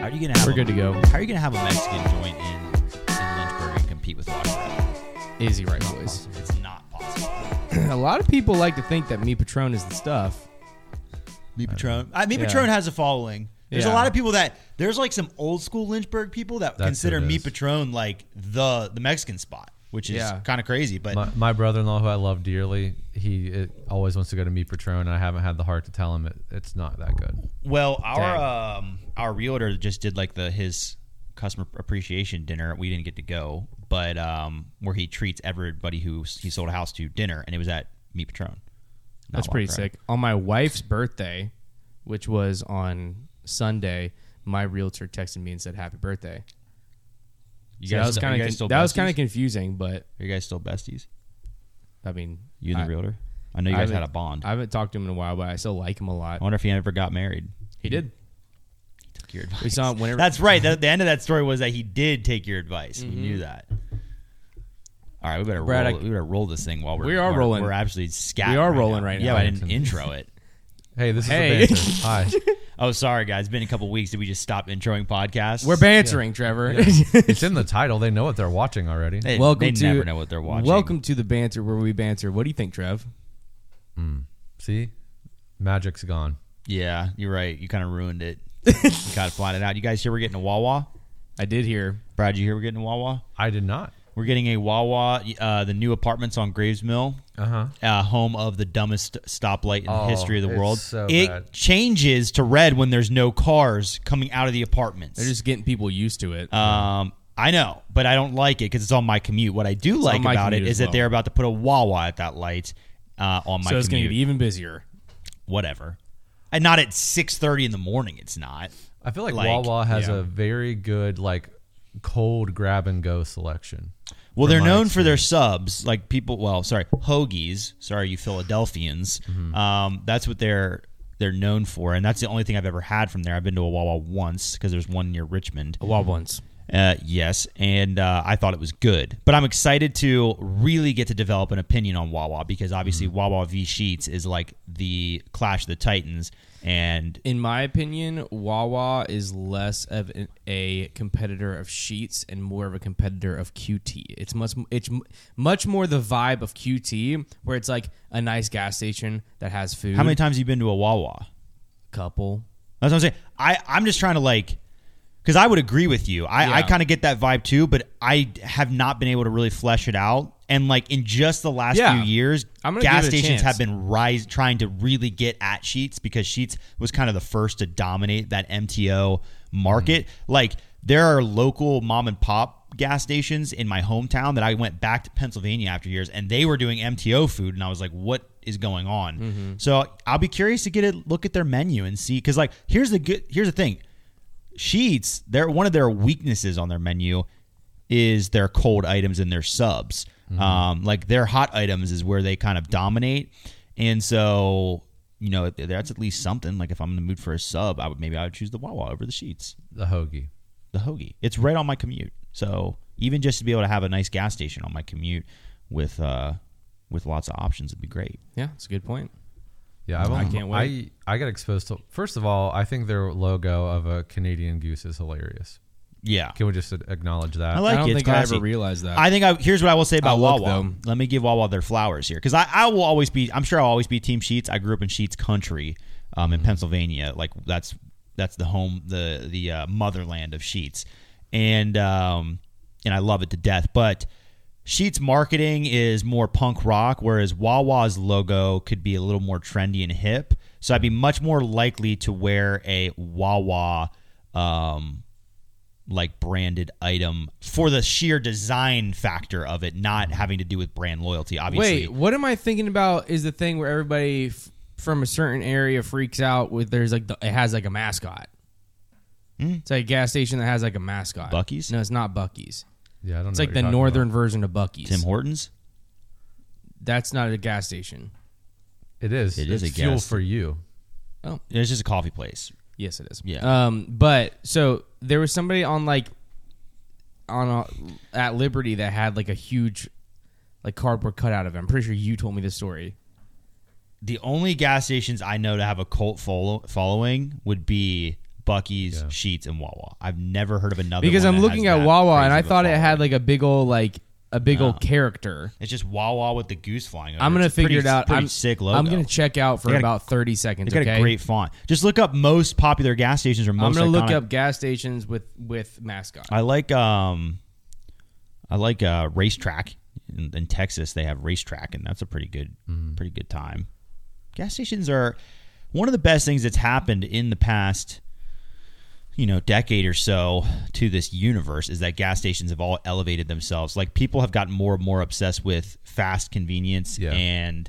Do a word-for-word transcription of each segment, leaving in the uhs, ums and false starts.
How are you gonna have? We're a, good to go. How are you gonna have a Mexican joint in, in Lynchburg and compete with Water Red? Easy, right, boys? It's not possible. A lot of people like to think that Mi Patron is the stuff. Mi Patron. I Mi Yeah. Patron has a following. There's Yeah. a lot of people that there's like some old school Lynchburg people that That's consider who it Mi is. Patron like the the Mexican spot, which is Yeah. kind of crazy. But My, my brother-in-law, who I love dearly, he it, always wants to go to Mi Patron, and I haven't had the heart to tell him it, it's not that good. well, our um our realtor just did like the his customer appreciation dinner. We didn't get to go, but um where he treats everybody who he sold a house to dinner, and it was at Mi Patron. Not That's pretty Water Red. sick. On my wife's birthday, which was on Sunday, my realtor texted me and said happy birthday. You So guys, that was still- kind you guys of still that was besties? kind of confusing, but Are you guys still besties? I mean, You and the I, realtor? I know you I guys had a haven't- bond. I haven't talked to him in a while, but I still like him a lot. I wonder if he ever got married. He did. Took your advice. We saw him whenever. That's right. The, the end of that story was that he did take your advice. We Mhm. knew that. All right, we better Brad, roll. I- we better roll this thing while we're We are we're, rolling. We're actually scatting. We are right rolling now. right Yeah, now. but I didn't intro it. Hey, this Hey. is a banter. Hi. Oh, sorry guys. It's been a couple weeks. Did we just stop introing podcasts? We're bantering, Trevor. Yeah. It's in the title. They know what they're watching already. They, Welcome they to never know what they're watching. Welcome to the banter where we banter. What do you think, Trev? Mm. See? Magic's gone. Yeah, you're right. You kind of ruined it. You kind of flattened it out. You guys hear we're getting a Wawa? I did hear. Brad, you hear we're getting a Wawa? I did not. We're getting a Wawa. Uh, the new apartments on Graves Mill. Uh-huh. Uh, home of the dumbest stoplight in the Oh, history of the it's world. so it bad. changes to red when there's no cars coming out of the apartments. They're just getting people used to it. um, I know, but I don't like it because it's on my commute. What I do like on my about it commute is as that well. they're about to put a Wawa at that light uh, on my so it's going commute. to be even busier. Whatever, and not at six thirty in the morning. It's not. I feel like, Like, Wawa has yeah. a very good, like, cold grab-and-go selection. Well, from they're my known for their experience. subs, like people. Well, sorry, hoagies. Sorry, you Philadelphians. Mm-hmm. Um, that's what they're they're known for, and that's the only thing I've ever had from there. I've been to a Wawa once because there's one near Richmond. A wild ones. Uh, yes, and uh, I thought it was good, but I'm excited to really get to develop an opinion on Wawa because obviously Mm-hmm. Wawa v Sheets is like the Clash of the Titans, and In my opinion, Wawa is less of an, a competitor of Sheets and more of a competitor of Q T. It's much it's m- much more the vibe of Q T, where it's like a nice gas station that has food. how many times have you been to a Wawa? Couple. That's what I'm saying. I, I'm just trying to like, because I would agree with you. I, I Yeah. kind of get that vibe too, but I have not been able to really flesh it out. And like in just the last Yeah. few years, I'm gonna gas give it a stations chance. have been rise trying to really get at Sheets because Sheets was kind of the first to dominate that M T O market. Mm-hmm. Like there are local mom and pop gas stations in my hometown that I went back to Pennsylvania after years, and they were doing M T O food, and I was like, what is going on? Mm-hmm. So I'll be curious to get a look at their menu and see, because like here's the good here's the thing. Sheets, they're one of their weaknesses on their menu is their cold items and their subs. Mm-hmm. Um, like their hot items is where they kind of dominate, and so you know that's at least something. Like if I'm in the mood for a sub, I would maybe I would choose the Wawa over the Sheets, The hoagie. the hoagie. It's right on my commute, so even just to be able to have a nice gas station on my commute with uh, with lots of options would be great. Yeah, it's a good point. Yeah, I've I only, can't wait. I, I got exposed to... First of all, I think their logo of a Canadian goose is hilarious. Yeah, Can we just acknowledge that? I like I don't it. It's think I classy. ever realized that. I think I, here's what I will say about I'll look, Wawa. though. Let me give Wawa their flowers here, because I, I will always be. I'm sure I'll always be Team Sheets. I grew up in Sheets country, um, in Pennsylvania. Like that's that's the home, the the uh, motherland of Sheets, and um, and I love it to death. But Sheets marketing is more punk rock, whereas Wawa's logo could be a little more trendy and hip. So I'd be much more likely to wear a Wawa. Um, like branded item for the sheer design factor of it, not having to do with brand loyalty, obviously. Wait, what am I thinking about is the thing where everybody f- from a certain area freaks out with there's like the, it has like a mascot. Hmm? It's like a gas station that has like a mascot. Buc-ee's? No, it's not Buc-ee's. Yeah, I don't It's know like what the you're talking northern about. version of Buc-ee's. Tim Hortons? That's not a gas station. It is. It it's is a fuel gas- for you. Oh, It's just a coffee place. yes, it is. Yeah. Um, but so there was somebody on like on a, at Liberty that had like a huge like cardboard cutout of it. I'm pretty sure you told me this story. The only gas stations I know to have a cult follow- following would be Buc-ee's, Yeah. Sheetz, and Wawa. I've never heard of another Because one I'm that looking has at that Wawa crazy and I of a thought it had following. like a big old like a big No. old character. It's just Wawa with the goose flying over. I'm gonna It's a figure pretty, it out. Pretty I'm sick logo. I'm gonna check out for They got a- about thirty seconds. They got okay? a great font. Just look up most popular gas stations or I'm most gonna look iconic- up gas stations with with mascot. I like um, I like uh, Racetrack in, in Texas. They have Racetrack, and that's a pretty good, Mm-hmm. pretty good time. Gas stations are one of the best things that's happened in the past, you know, decade or so to this universe is that gas stations have all elevated themselves. Like people have gotten more and more obsessed with fast convenience, Yeah. and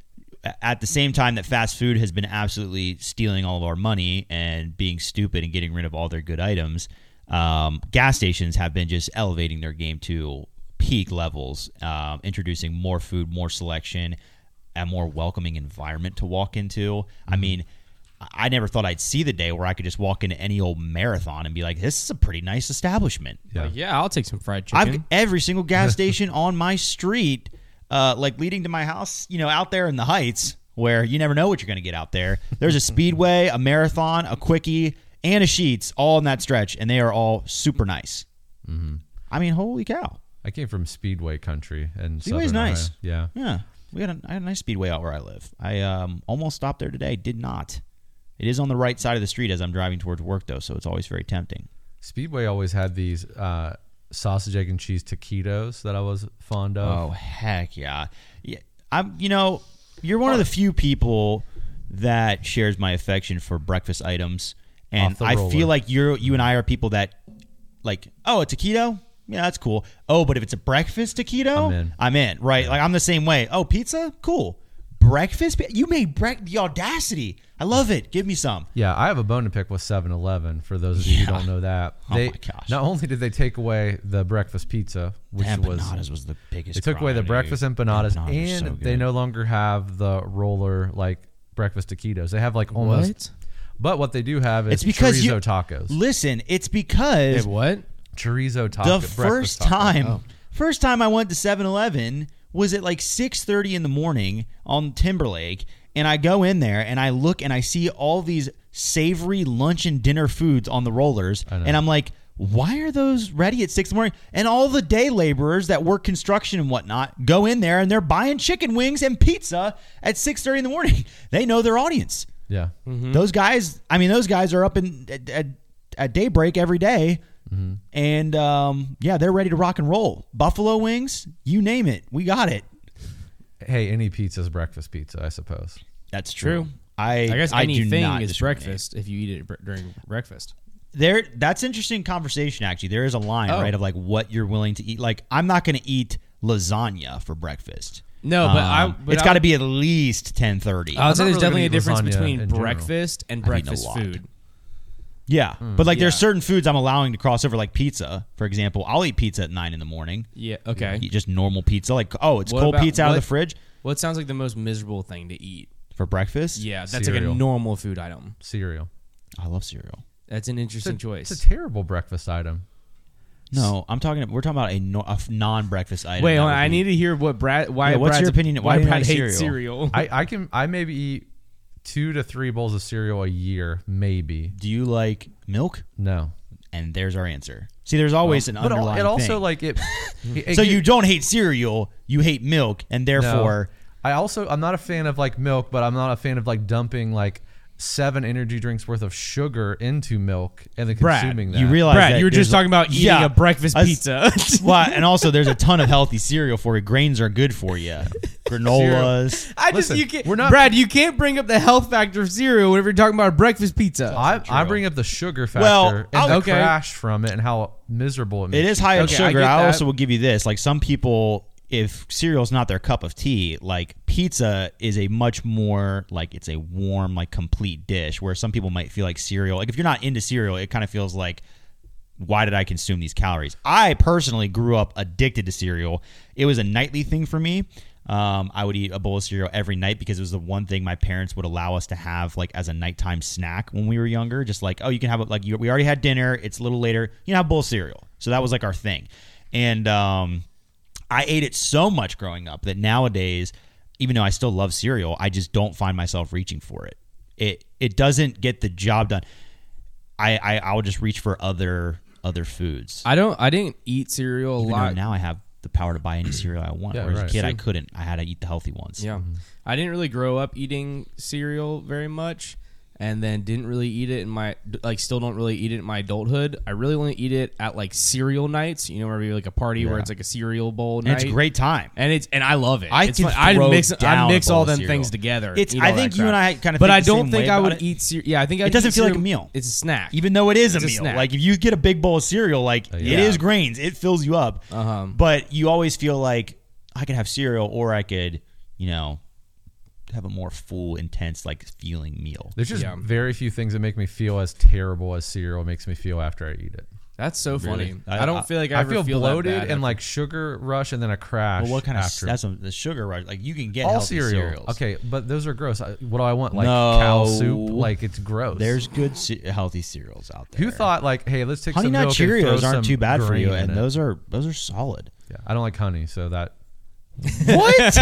at the same time that fast food has been absolutely stealing all of our money and being stupid and getting rid of all their good items, um, gas stations have been just elevating their game to peak levels, um, introducing more food, more selection, a more welcoming environment to walk into. Mm-hmm. I mean, I never thought I'd see the day where I could just walk into any old Marathon and be like, this is a pretty nice establishment. Yeah. Like, yeah, I'll take some fried I've chicken. every single gas station on my street, uh, like leading to my house, you know, out there in the Heights, where you never know what you're going to get out there. There's a Speedway, a Marathon, a Quickie, and a Sheetz all in that stretch, and they are all super nice. Mm-hmm. I mean, holy cow! I came from Speedway country, and Speedway's nice. Yeah. Yeah, we got a, I had a nice Speedway out where I live. I um, almost stopped there today, did not. It is on the right side of the street as I'm driving towards work, though, so it's always very tempting. Speedway always had these uh, sausage, egg, and cheese taquitos that I was fond of. Oh heck yeah! Yeah, I'm. You know, you're one of the few people that shares my affection for breakfast items, and Off the I roller. feel like you're you and I are people that like. Oh, a taquito? Yeah, that's cool. Oh, but if it's a breakfast taquito, I'm in. I'm in. Right? Like I'm the same way. Oh, pizza? Cool. Breakfast? You made bre- the audacity. I love it. Give me some. Yeah, I have a bone to pick with seven eleven for those of you Yeah. who don't know that. Oh They, my gosh. Not only did they take away the breakfast pizza, which was Empanadas was the biggest. they took away the crime, breakfast dude. empanadas, Empanadas are and so they good. no longer have the roller like breakfast taquitos. They have like almost. What? But what they do have is It's because chorizo you tacos. Listen, it's because Wait, what? Chorizo taco. the first time first time I went to seven eleven was at like six thirty in the morning on Timberlake, and I go in there and I look and I see all these savory lunch and dinner foods on the rollers, I know. and I'm like, why are those ready at six in the morning? And all the day laborers that work construction and whatnot go in there and they're buying chicken wings and pizza at six thirty in the morning. They know their audience. Yeah. Those guys, I mean, those guys are up in at, at, at daybreak every day. Mm-hmm. And um, yeah, they're ready to rock and roll. Buffalo wings, you name it, we got it. Hey, any pizza's breakfast pizza, I suppose. That's true. True. I I guess I do anything not is discriminate. breakfast if you eat it br- during breakfast. There, that's interesting conversation. Actually, there is a line Oh. right of like what you're willing to eat. Like, I'm not going to eat lasagna for breakfast. No, but I. Um, But it's I got to would- be at least ten thirty. I would I'm say not there's really definitely a gonna eat difference lasagna between in general. breakfast and I've eaten a breakfast lot. food. Yeah, but like there's Yeah. certain foods I'm allowing to cross over, like pizza, for example. I'll eat pizza at nine in the morning. Yeah. Okay. Eat just normal pizza. Like, oh, it's What cold about- pizza out of what- the fridge What sounds like the most miserable thing to eat? for breakfast. Yeah, that's like Cereal. a normal food item. Cereal. I love cereal. That's an It's a, interesting choice. it's a terrible breakfast item. No, I'm talking. We're talking about a, no, a f- non-breakfast item. Wait, That hold on, would I be- need to hear what Brad. Why? Yeah, what's Brad's your a- opinion? Why Why do you Brad like hates cereal? cereal? I, I can I maybe eat two to three bowls of cereal a year, maybe. Do you like milk? No. And there's our answer. See, there's always an But al- underlying it also thing. like it, it so get- you don't hate cereal, you hate milk, and no. therefore I also I'm not a fan of like milk, but I'm not a fan of like dumping like seven energy drinks worth of sugar into milk and then Brad, consuming that. you realize Brad, that you were there's just talking about eating yeah, a breakfast a- pizza. well, and also there's a ton of healthy cereal for you. Grains are good for you. Granolas. I just Listen, you can't. we're not- Brad, you can't bring up the health factor of cereal whenever you're talking about a breakfast pizza. I, I bring up the sugar factor Well, and I'll- the okay. crash from it and how miserable it makes It is you. high in Okay, I sugar. get I, that. also will give you this. Like some people, if cereal's not their cup of tea, like pizza is a much more like it's a warm, like complete dish. Where some people might feel like cereal. Like if you're not into cereal, it kind of feels like, why did I consume these calories? I personally grew up addicted to cereal. It was a nightly thing for me. Um, I would eat a bowl of cereal every night because it was the one thing my parents would allow us to have like as a nighttime snack when we were younger. Just like, oh, you can have it like you, we already had dinner. It's a little later. You know, have a bowl of cereal. So that was like our thing. And um, I ate it so much growing up that nowadays, even though I still love cereal, I just don't find myself reaching for it. It it doesn't get the job done. I, I I would just reach for other other foods. I don't. I didn't eat cereal a Even though lot. now I have the power to buy any cereal I want. Yeah, Whereas right. as a kid, I Sure. couldn't. I had to eat the healthy ones. Yeah. I didn't really grow up eating cereal very much, and then didn't really eat it in my like still don't really eat it in my adulthood. I really only eat it at like cereal nights, you know, where we like a party where Yeah. it's like a cereal bowl And night. it's a great time. And it's and I love it. I it's can fun. I throw mix down I mix a bowl all of them cereal. things together. It's. eat I all think that you crap. and I kind of. But think I the don't same think way I about would it. eat cereal. Yeah, I think I It doesn't feel like a meal. It's a snack. Even though it is a It's a meal, snack. like if you get a big bowl of cereal, like Uh, it yeah. is grains, it fills you up. Uh-huh. But you always feel like I could have cereal, or I could, you know, have a more full, intense, like feeling meal. There's just Yeah. very few things that make me feel as terrible as cereal makes me feel after I eat it. That's so funny. Really? I, I- don't feel like I, I ever feel, feel bloated that bad and after- like sugar rush and then a crash. Well, what kind of after. that's a, the sugar rush? Like you can get all healthy cereal? cereals. Okay, but those are gross. I, what do I want? Like No. cow soup? Like it's gross. There's good ce- healthy cereals out there. Who thought like, hey, let's take Honey some Nut milk and throw Cheerios some aren't too bad for grain you, in and it. those are those are solid. Yeah, I don't like honey, so that What?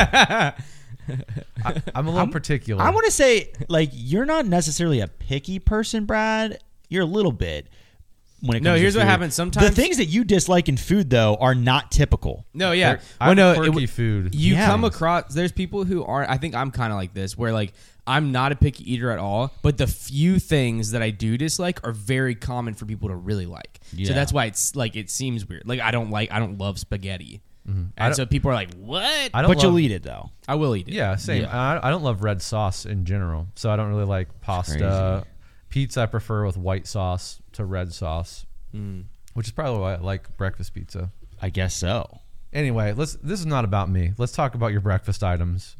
I, I'm a little particular. I want to say, like, you're not necessarily a picky person, Brad. You're a little bit. When it comes No, to here's what food. happens. Sometimes- the things that you dislike in food, though, are not typical. No, yeah. I Well, no, have it quirky w- food. You Yeah. come across there's people who aren't. I think I'm kind of like this, where like I'm not a picky eater at all, but the few things that I do dislike are very common for people to really like. Yeah. So that's why it's like it seems weird. Like I don't like I don't love spaghetti, I and don't- so people are like, "What?" I don't But love, you'll eat it, though. I will eat it. Yeah, same. I, I don't love red sauce in general, so I don't really like pasta. Pizza I prefer with white sauce to red sauce, Mm. which is probably why I like breakfast pizza. I guess so. Anyway, let's. This is not about me. Let's talk about your breakfast items.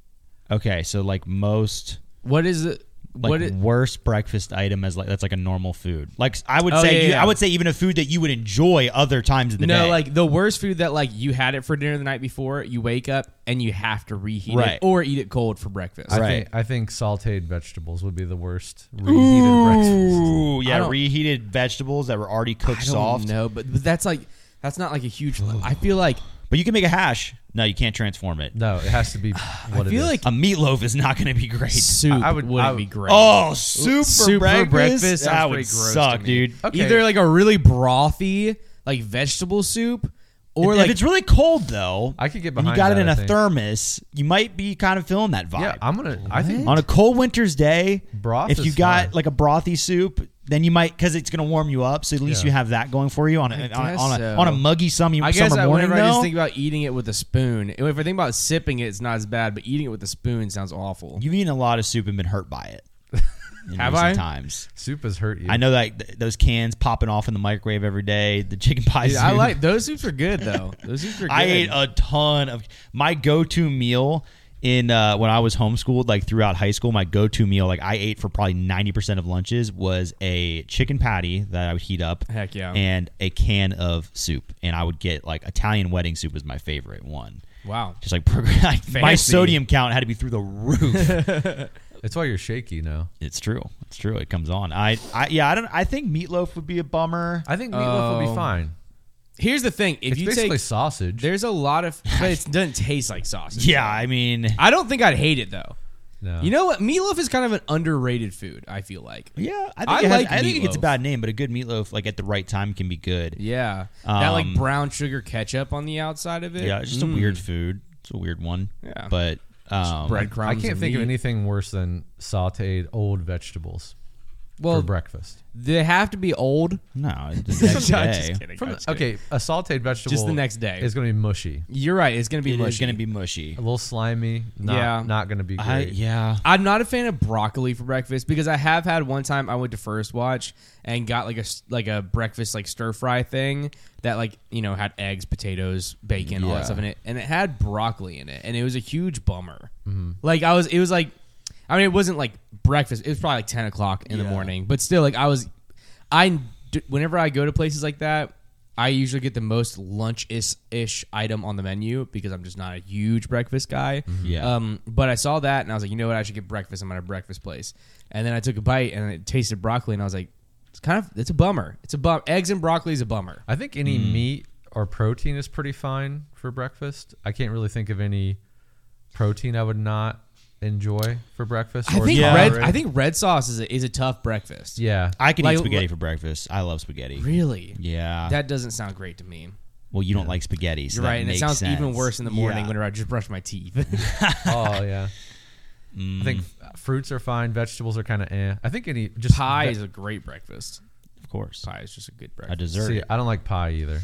Okay, so like most What is it? like what? It, worst breakfast item as like that's like a normal food. Like I would Oh, say, yeah, you, yeah. I would say even a food that you would enjoy other times of the no, day. like the worst food that like you had it for dinner the night before, you wake up and you have to reheat Right. it or eat it cold for breakfast. I Right. think I think sautéed vegetables would be the worst reheated breakfast. Ooh, I yeah, don't- reheated vegetables that were already cooked I don't soft. know, but, but that's like that's not like a huge. I feel like But you can make a hash. No, you can't transform it. No, it has to be what I it feel is. like A meatloaf is not going to be great. soup I would- wouldn't I would- be great. Oh, soup for Soup for breakfast? breakfast that sounds would pretty gross suck, to me. dude. Okay. Either like a really brothy like vegetable soup, or if like it's really cold though, I could get and you behind got it that, in I a think. thermos, you might be kind of feeling that vibe. yeah, I'm gonna. I think On a cold winter's day, Broth if is you got fine. like a brothy soup, then you might because it's going to warm you up. So at least Yeah. you have that going for you on a, on, a, guess on, a, so. on a muggy summer, I guess summer I, morning. whenever I just though, think about eating it with a spoon. If I think about sipping it, it's not as bad, but eating it with a spoon sounds awful. you've eaten a lot of soup and been hurt by it. In Have recent I? Times. soup has hurt you. I know that th- those cans popping off in the microwave every day. The chicken pie Dude, soup. I like those soups are good though. Those soups are good. I ate a ton of my go-to meal in uh, when I was homeschooled, like throughout high school. My go-to meal, like I ate for probably ninety percent of lunches, was a chicken patty that I would heat up, Heck yeah. and a can of soup. And I would get like Italian wedding soup was my favorite one. Wow. Just like prog- my Fancy. sodium count had to be through the roof. It's why you're shaky now. It's true. It's true. It comes on. I, I yeah. I don't. I think meatloaf would be a bummer. I think meatloaf will Oh. be fine. Here's the thing: if It's you basically take, sausage. there's a lot of, but it doesn't taste like sausage. Yeah. I mean. I don't think I'd hate it though. No. You know what? Meatloaf is kind of an underrated food. I feel like. Yeah. I think, I it has, like I think it gets a meatloaf. bad name, but a good meatloaf, like at the right time, can be good. Yeah, that like Um, brown sugar ketchup on the outside of it. Yeah. It's just Mm. a weird food. It's a weird one. Yeah. But um, breadcrumbs. I can't and think of meat. anything worse than sautéed old vegetables Well, for breakfast. they have to be old. No. It's the next I'm day. just kidding. From I'm the- just kidding. okay, a sautéed vegetable Just the next day. is going to be mushy, You're right. It's gonna be It mushy. is going to be mushy. a little slimy. Not, Yeah. not going to be great. I, yeah. I'm not a fan of broccoli for breakfast because I have had one time I went to First Watch and got like a s- like a breakfast like stir fry thing that like you know had eggs, potatoes, bacon, all Yeah. that stuff in it, and it had broccoli in it, and it was a huge bummer. Mm-hmm. Like I was, it was like, I mean, it wasn't like breakfast. It was probably like ten o'clock in the Yeah. morning, but still, like I was, I d- whenever I go to places like that. I usually get the most lunch-ish ish item on the menu because I'm just not a huge breakfast guy. Yeah. Um, but I saw that and I was like, you know what? I should get breakfast. I'm at a breakfast place. And then I took a bite and it tasted broccoli and I was like, it's kind of it's a bummer. It's a bum. Eggs and broccoli is a bummer. I think any meat or protein is pretty fine for breakfast. I can't really think of any protein I would not enjoy for breakfast. I or think Yeah. red. tolerate. I think red sauce is a, is a tough breakfast. Yeah. I can Like- eat spaghetti for breakfast. I love spaghetti. Really? Yeah. That doesn't sound great to me. well, you don't like spaghetti, so You're that right, and it makes sounds sense. even worse in the morning Yeah. whenever I just brush my teeth. Oh yeah. Mm. I think f- fruits are fine. Vegetables are kind of eh. I think any just Pie ve- is a great breakfast. Of course. Pie is just a good A breakfast. dessert. See, I don't like pie either.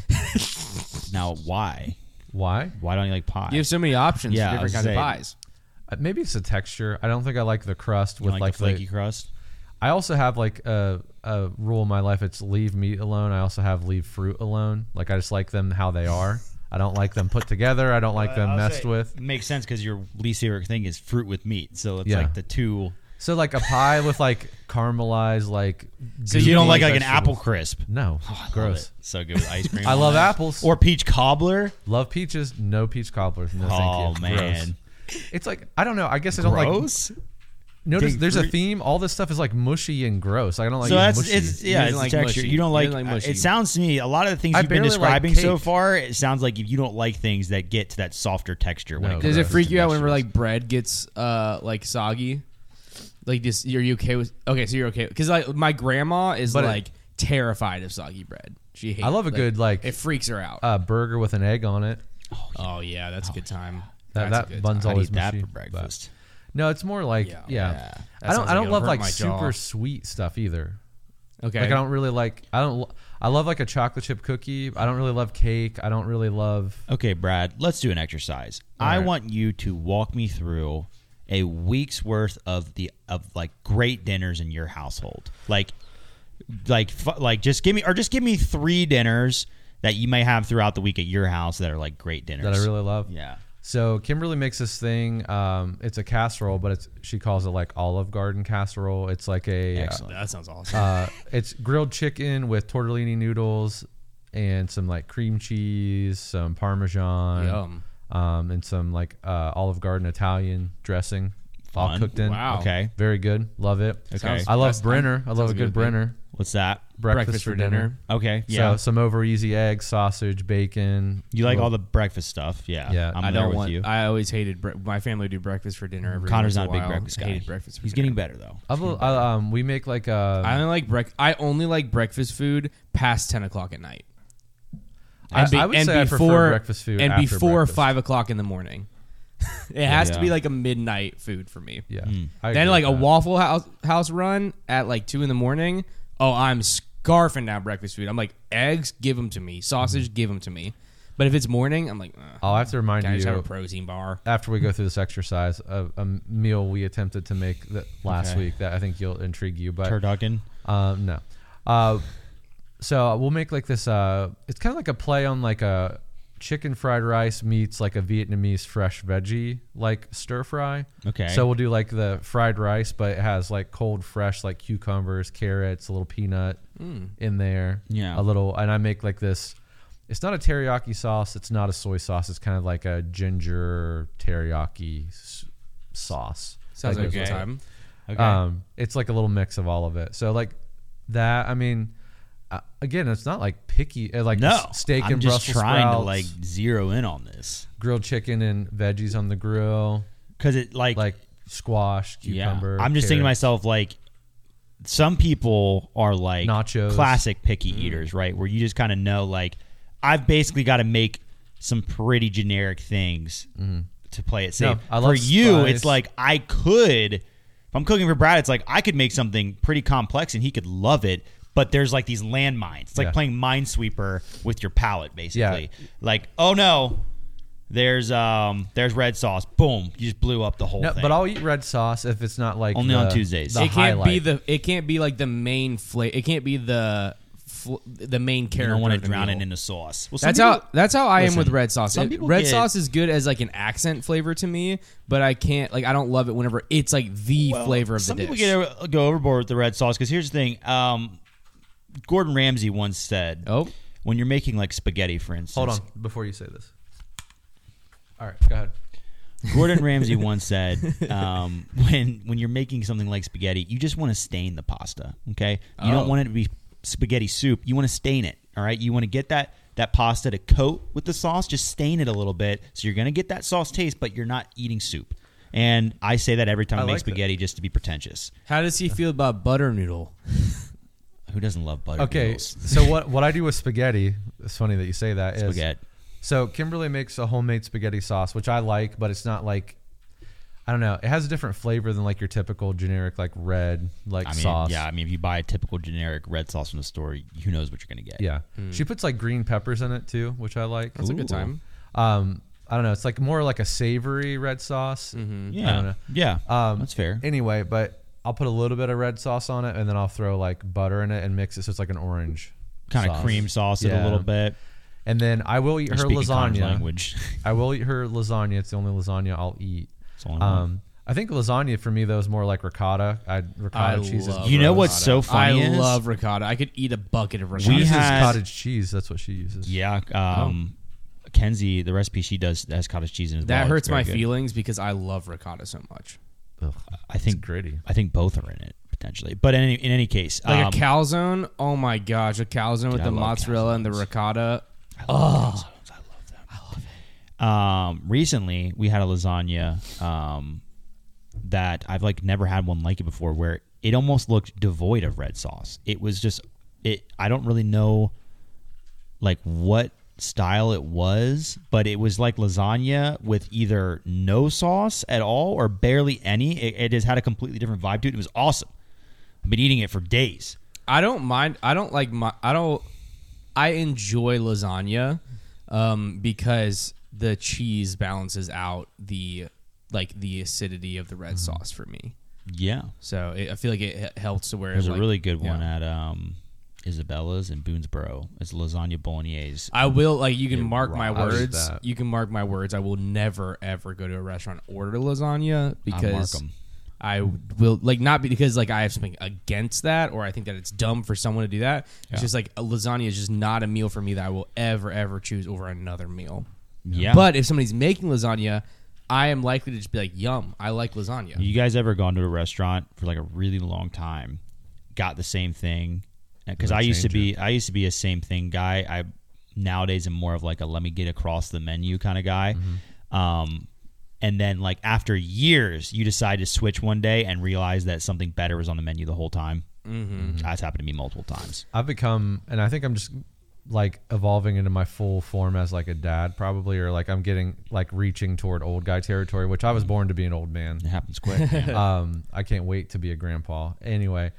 Now, why? Why? Why don't you like pie? You have so many options Yeah, for I different was kinds of saying. pies. Uh, Maybe it's the texture. I don't think I like the crust You with don't like, like the flaky crust? I also have like a, a rule in my life. It's leave meat alone. I also have leave fruit alone. Like I just like them how they are. I don't like them put together. I don't like them I'll messed say- with. It makes sense because your least favorite thing is fruit with meat. So it's Yeah. like the two. So like a pie with like caramelized like. So you don't gooey like like an vegetables. apple crisp? No, Oh, I love gross. it. So good with ice cream. I on love it. apples. Or peach cobbler. Love peaches. No peach cobblers. No, Oh thank you. man, Gross. It's like I don't know. I guess I don't like. gross. Notice Dang there's a fruit. theme. All this stuff is like mushy and gross. Like, I don't like so eating that's mushy. it's You yeah, don't it's like the texture. mushy. You don't You like. don't like mushy. It sounds to me a lot of the things I you've been barely like describing so cake. far. It sounds like you don't like things that get to that softer texture. When No. it Does comes it to freak you out whenever vegetables. like bread gets uh like soggy? Like just are you okay with? Okay, so you're okay because like my grandma is But it- like terrified of soggy bread. She hates. I love a like, good like It freaks her out. uh, burger with an egg on it. oh yeah, that's a good time. That, That's a that good bun's time. I'd always eat that mushy, for but- breakfast. No, it's more like Yeah. yeah. Yeah. That I don't. sounds I like don't it'll love hurt like my super jaw. sweet stuff either. Okay. Like I don't really like. I don't. I love like a chocolate chip cookie. I don't really love cake. I don't really love. Okay, Brad, let's do an exercise. All I right. want you to walk me through a week's worth of the of like great dinners in your household. Like like fu- like just give me or just give me three dinners that you may have throughout the week at your house that are like great dinners. That I really love. Yeah. So Kimberly makes this thing. Um, it's a casserole, but it's she calls it like Olive Garden casserole. It's like a. uh, Excellent. That sounds awesome. Uh, it's grilled chicken with tortellini noodles and some like cream cheese, some Parmesan, Yum. um, and some like uh, Olive Garden Italian dressing, all Fun. cooked in. Wow. Okay. Very good. Love it. Okay. Sounds- I love That's- Brenner. I love sounds a good good with me. Brenner. What's that? Breakfast, for dinner. Okay. Yeah. So some over easy eggs, sausage, bacon. you like Little- all the breakfast stuff. Yeah. Yeah. I'm I there don't with want. you. I always hated bre- my family do breakfast for dinner. Every Connor's once not a in big while. breakfast I guy. hated breakfast. For He's dinner. getting better though. I, will- I, um, we make like uh, I only like brec- I only like breakfast food past ten o'clock at night. I- I would say I prefer breakfast food and after before breakfast. five o'clock in the morning. It has to Yeah. be like a midnight food for me. yeah. Mm. I Then agree like with a that. Waffle House house run at like two in the morning. Oh, I'm scarfing down breakfast food. I'm like eggs, give them to me. Sausage, give them to me. But if it's morning, I'm like, uh, I'll have to remind can I just have a you protein bar? after we go through this exercise, a, a meal we attempted to make that last Okay. week that I think you'll intrigue you. But Turducken. um, no, uh, so we'll make like this. Uh, it's kind of like a play on like a chicken fried rice meets like a Vietnamese fresh veggie like stir fry. Okay. So we'll do like the fried rice, but it has like cold fresh like cucumbers, carrots, a little peanut in there. Yeah. A little, and I make like this. It's not a teriyaki sauce. It's not a soy sauce. It's kind of like a ginger teriyaki s- sauce. Sounds That like a goes good with it. time. Okay. Um, it's like a little mix of all of it. So like that. I mean, uh, again, it's not like picky. uh, Like no. s- steak I'm and just Brussels trying sprouts, to like zero in on this grilled chicken and veggies on the grill, because it like like squash, cucumber. Yeah. I'm just thinking to carrot. myself like some people are like Nachos. classic picky eaters, right? Where you just kind of know like I've basically got to make some pretty generic things to play it safe. No, I for love you, spice. it's like I could if I'm cooking for Brad, it's like I could make something pretty complex and he could love it. But there's like these landmines. It's like Yeah. playing Minesweeper with your palate, basically. Yeah. Like, oh no, there's um, there's red sauce. Boom, you just blew up the whole No, thing. but I'll eat red sauce if it's not like Only the- on Tuesdays. the It can't be highlight. the. It can't be like the main flavor. It can't be the fl- the main you character. don't want to of the drown meal. it in the sauce. Well, some That's people- how that's how I listen, am with red sauce. some It- people red get- sauce is good as like an accent flavor to me, but I can't like I don't love it whenever it's like the Well, flavor of the some dish. people get go overboard with the red sauce because here's the thing. Um, Gordon Ramsay once said, oh, when you're making like spaghetti, for instance. Hold on before you say this. All right, go ahead. Gordon Ramsay once said, um, when when you're making something like spaghetti, you just want to stain the pasta. Okay, you Oh. don't want it to be spaghetti soup. You want to stain it. All right, you want to get that that pasta to coat with the sauce. Just stain it a little bit, so you're gonna get that sauce taste, but you're not eating soup. And I say that every time I, I make like that. spaghetti just to be pretentious. How does he feel about butter noodle? Who doesn't love butter Okay, noodles? so what what I do with spaghetti? It's funny that you say that. Is Spaghetti. so Kimberly makes a homemade spaghetti sauce, which I like, but it's not like I don't know. It has a different flavor than like your typical generic like red like I mean, sauce. yeah. I mean, if you buy a typical generic red sauce from the store, who knows what you're gonna get? Yeah. She puts like green peppers in it too, which I like. That's a good Ooh. time. Um, I don't know. It's like more like a savory red sauce. Mm-hmm. yeah, I don't know. yeah. Um, That's fair. Anyway, but I'll put a little bit of red sauce on it, and then I'll throw like butter in it and mix it so it's like an orange Kind of sauce. cream sauce it Yeah. a little bit. And then I will eat You're her speaking Connor's lasagna. language. I will eat her lasagna. It's the only lasagna I'll eat. It's the only one. Um, I think lasagna for me though is more like ricotta. I ricotta I cheese is love You know gross. what's so funny I is love ricotta. I could eat a bucket of She ricotta. We uses had- cottage cheese. That's what she uses. yeah. Um, Kenzie, the recipe she does has cottage cheese in it as that well. It's hurts very my good. feelings because I love ricotta so much. Ugh, I think it's gritty. I think both are in it potentially, but in any, in any case, Like um, a calzone. Oh my gosh, a calzone with I the love mozzarella and the calzones. ricotta. I love calzones. I love them. I love it. Um, recently we had a lasagna um, that I've like never had one like it before, where it almost looked devoid of red sauce. It was just it. I don't really know like what style it was, but it was like lasagna with either no sauce at all or barely any. It, it just had a completely different vibe to it. It was awesome. I've been eating it for days. I don't mind. I don't like my. I don't. I enjoy lasagna um, because the cheese balances out the like the acidity of the red sauce for me. Yeah. So it, I feel like it h- helps to where There's like, a really good one yeah. at um, Isabella's in Boonesboro. It's lasagna bolognese. I will like you can It mark my rocks. words. That. You can mark my words. I will never ever go to a restaurant and order lasagna because 'em. I will like not because like I have something against that or I think that it's dumb for someone to do that. Yeah. It's just like a lasagna is just not a meal for me that I will ever ever choose over another meal. Yeah. But if somebody's making lasagna, I am likely to just be like, "Yum, I like lasagna." You guys ever gone to a restaurant for like a really long time, got the same thing? Because Never I used to change be, I used to be a same thing guy. I nowadays am more of like a let me get across the menu kind of guy. Mm-hmm. Um, and then like after years, you decide to switch one day and realize that something better was on the menu the whole time. Mm-hmm. That's happened to me multiple times. I've become, and I think I'm just like evolving into my full form as like a dad, probably, or like I'm getting like reaching toward old guy territory, which I was born to be an old man. It happens quick. man. um, I can't wait to be a grandpa. Anyway,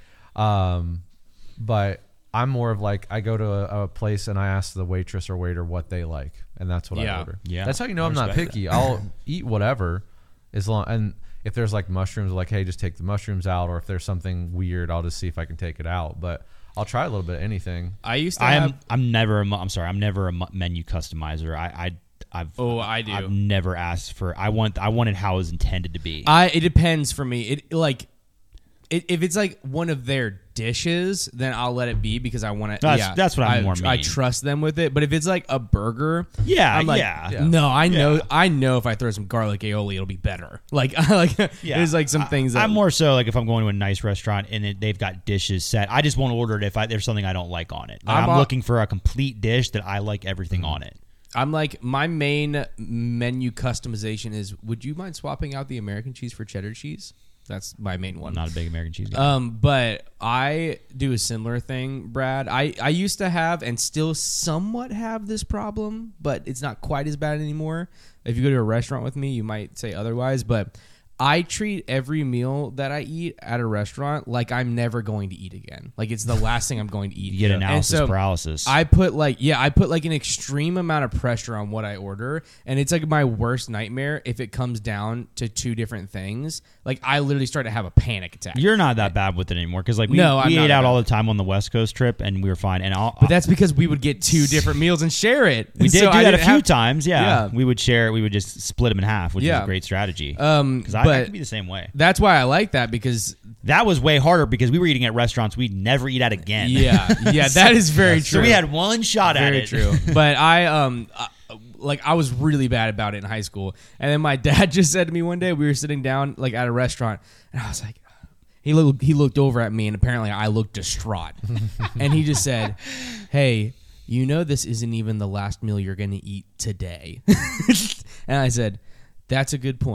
um, but I'm more of like I go to a, a place and I ask the waitress or waiter what they like, and that's what I Yeah. order. Yeah. That's how you know I I'm not respect picky. I'll eat whatever, as long and if there's like mushrooms, like hey, just take the mushrooms out, or if there's something weird, I'll just see if I can take it out. But I'll try a little bit of anything. I used to I have. am. I'm never. A, mu- I'm sorry. I'm never a mu- menu customizer. I. I I've. Oh, I do. I've never asked for. I want. I want it how it was intended to be. I it depends for me. It like it, if it's like one of their dishes, then I'll let it be because I want to. That's- yeah, that's what I'm I, more I meaning. trust them with it. But if it's like a burger, yeah. I'm like, yeah. Yeah. no, I know, Yeah. I know if I throw some garlic aioli, it'll be better. Like, like Yeah. there's like some I- things that I'm more so like if I'm going to a nice restaurant and it, they've got dishes set, I just won't order it if I, there's something I don't like on it. Like, I'm I'm, a- looking for a complete dish that I like everything on it. I'm like my main menu customization is. Would you mind swapping out the American cheese for cheddar cheese? That's my main one. I'm not a big American cheese guy. Um, but I do a similar thing, Brad. I, I used to have and still somewhat have this problem, but it's not quite as bad anymore. If you go to a restaurant with me, you might say otherwise, but I treat every meal that I eat at a restaurant like I'm never going to eat again. Like it's the last thing I'm going to eat. you get And analysis so paralysis. I put like yeah, I put like an extreme amount of pressure on what I order, and it's like my worst nightmare if it comes down to two different things. Like I literally start to have a panic attack. You're not that bad with it anymore because like we, No, I'm we not ate that out bad. all the time on the West Coast trip and we were fine. And I'll, But that's because we would get two different meals and share it. we did So do I that a didn't few have- times. Yeah. Yeah. we would share. We would just split them in half, which is Yeah. a great strategy. Um, Because I, I but could be the same way. that's why I like that because That was way harder because we were eating at restaurants we'd never eat at again. yeah, yeah, that is very true. So we had one shot at very it. true. But I um. I, like I was really bad about it in high school, and then my dad just said to me one day we were sitting down like at a restaurant, and I was like, he looked he looked over at me, and apparently I looked distraught, and he just said, "Hey, you know this isn't even the last meal you're going to eat today," and I said, "That's a good point."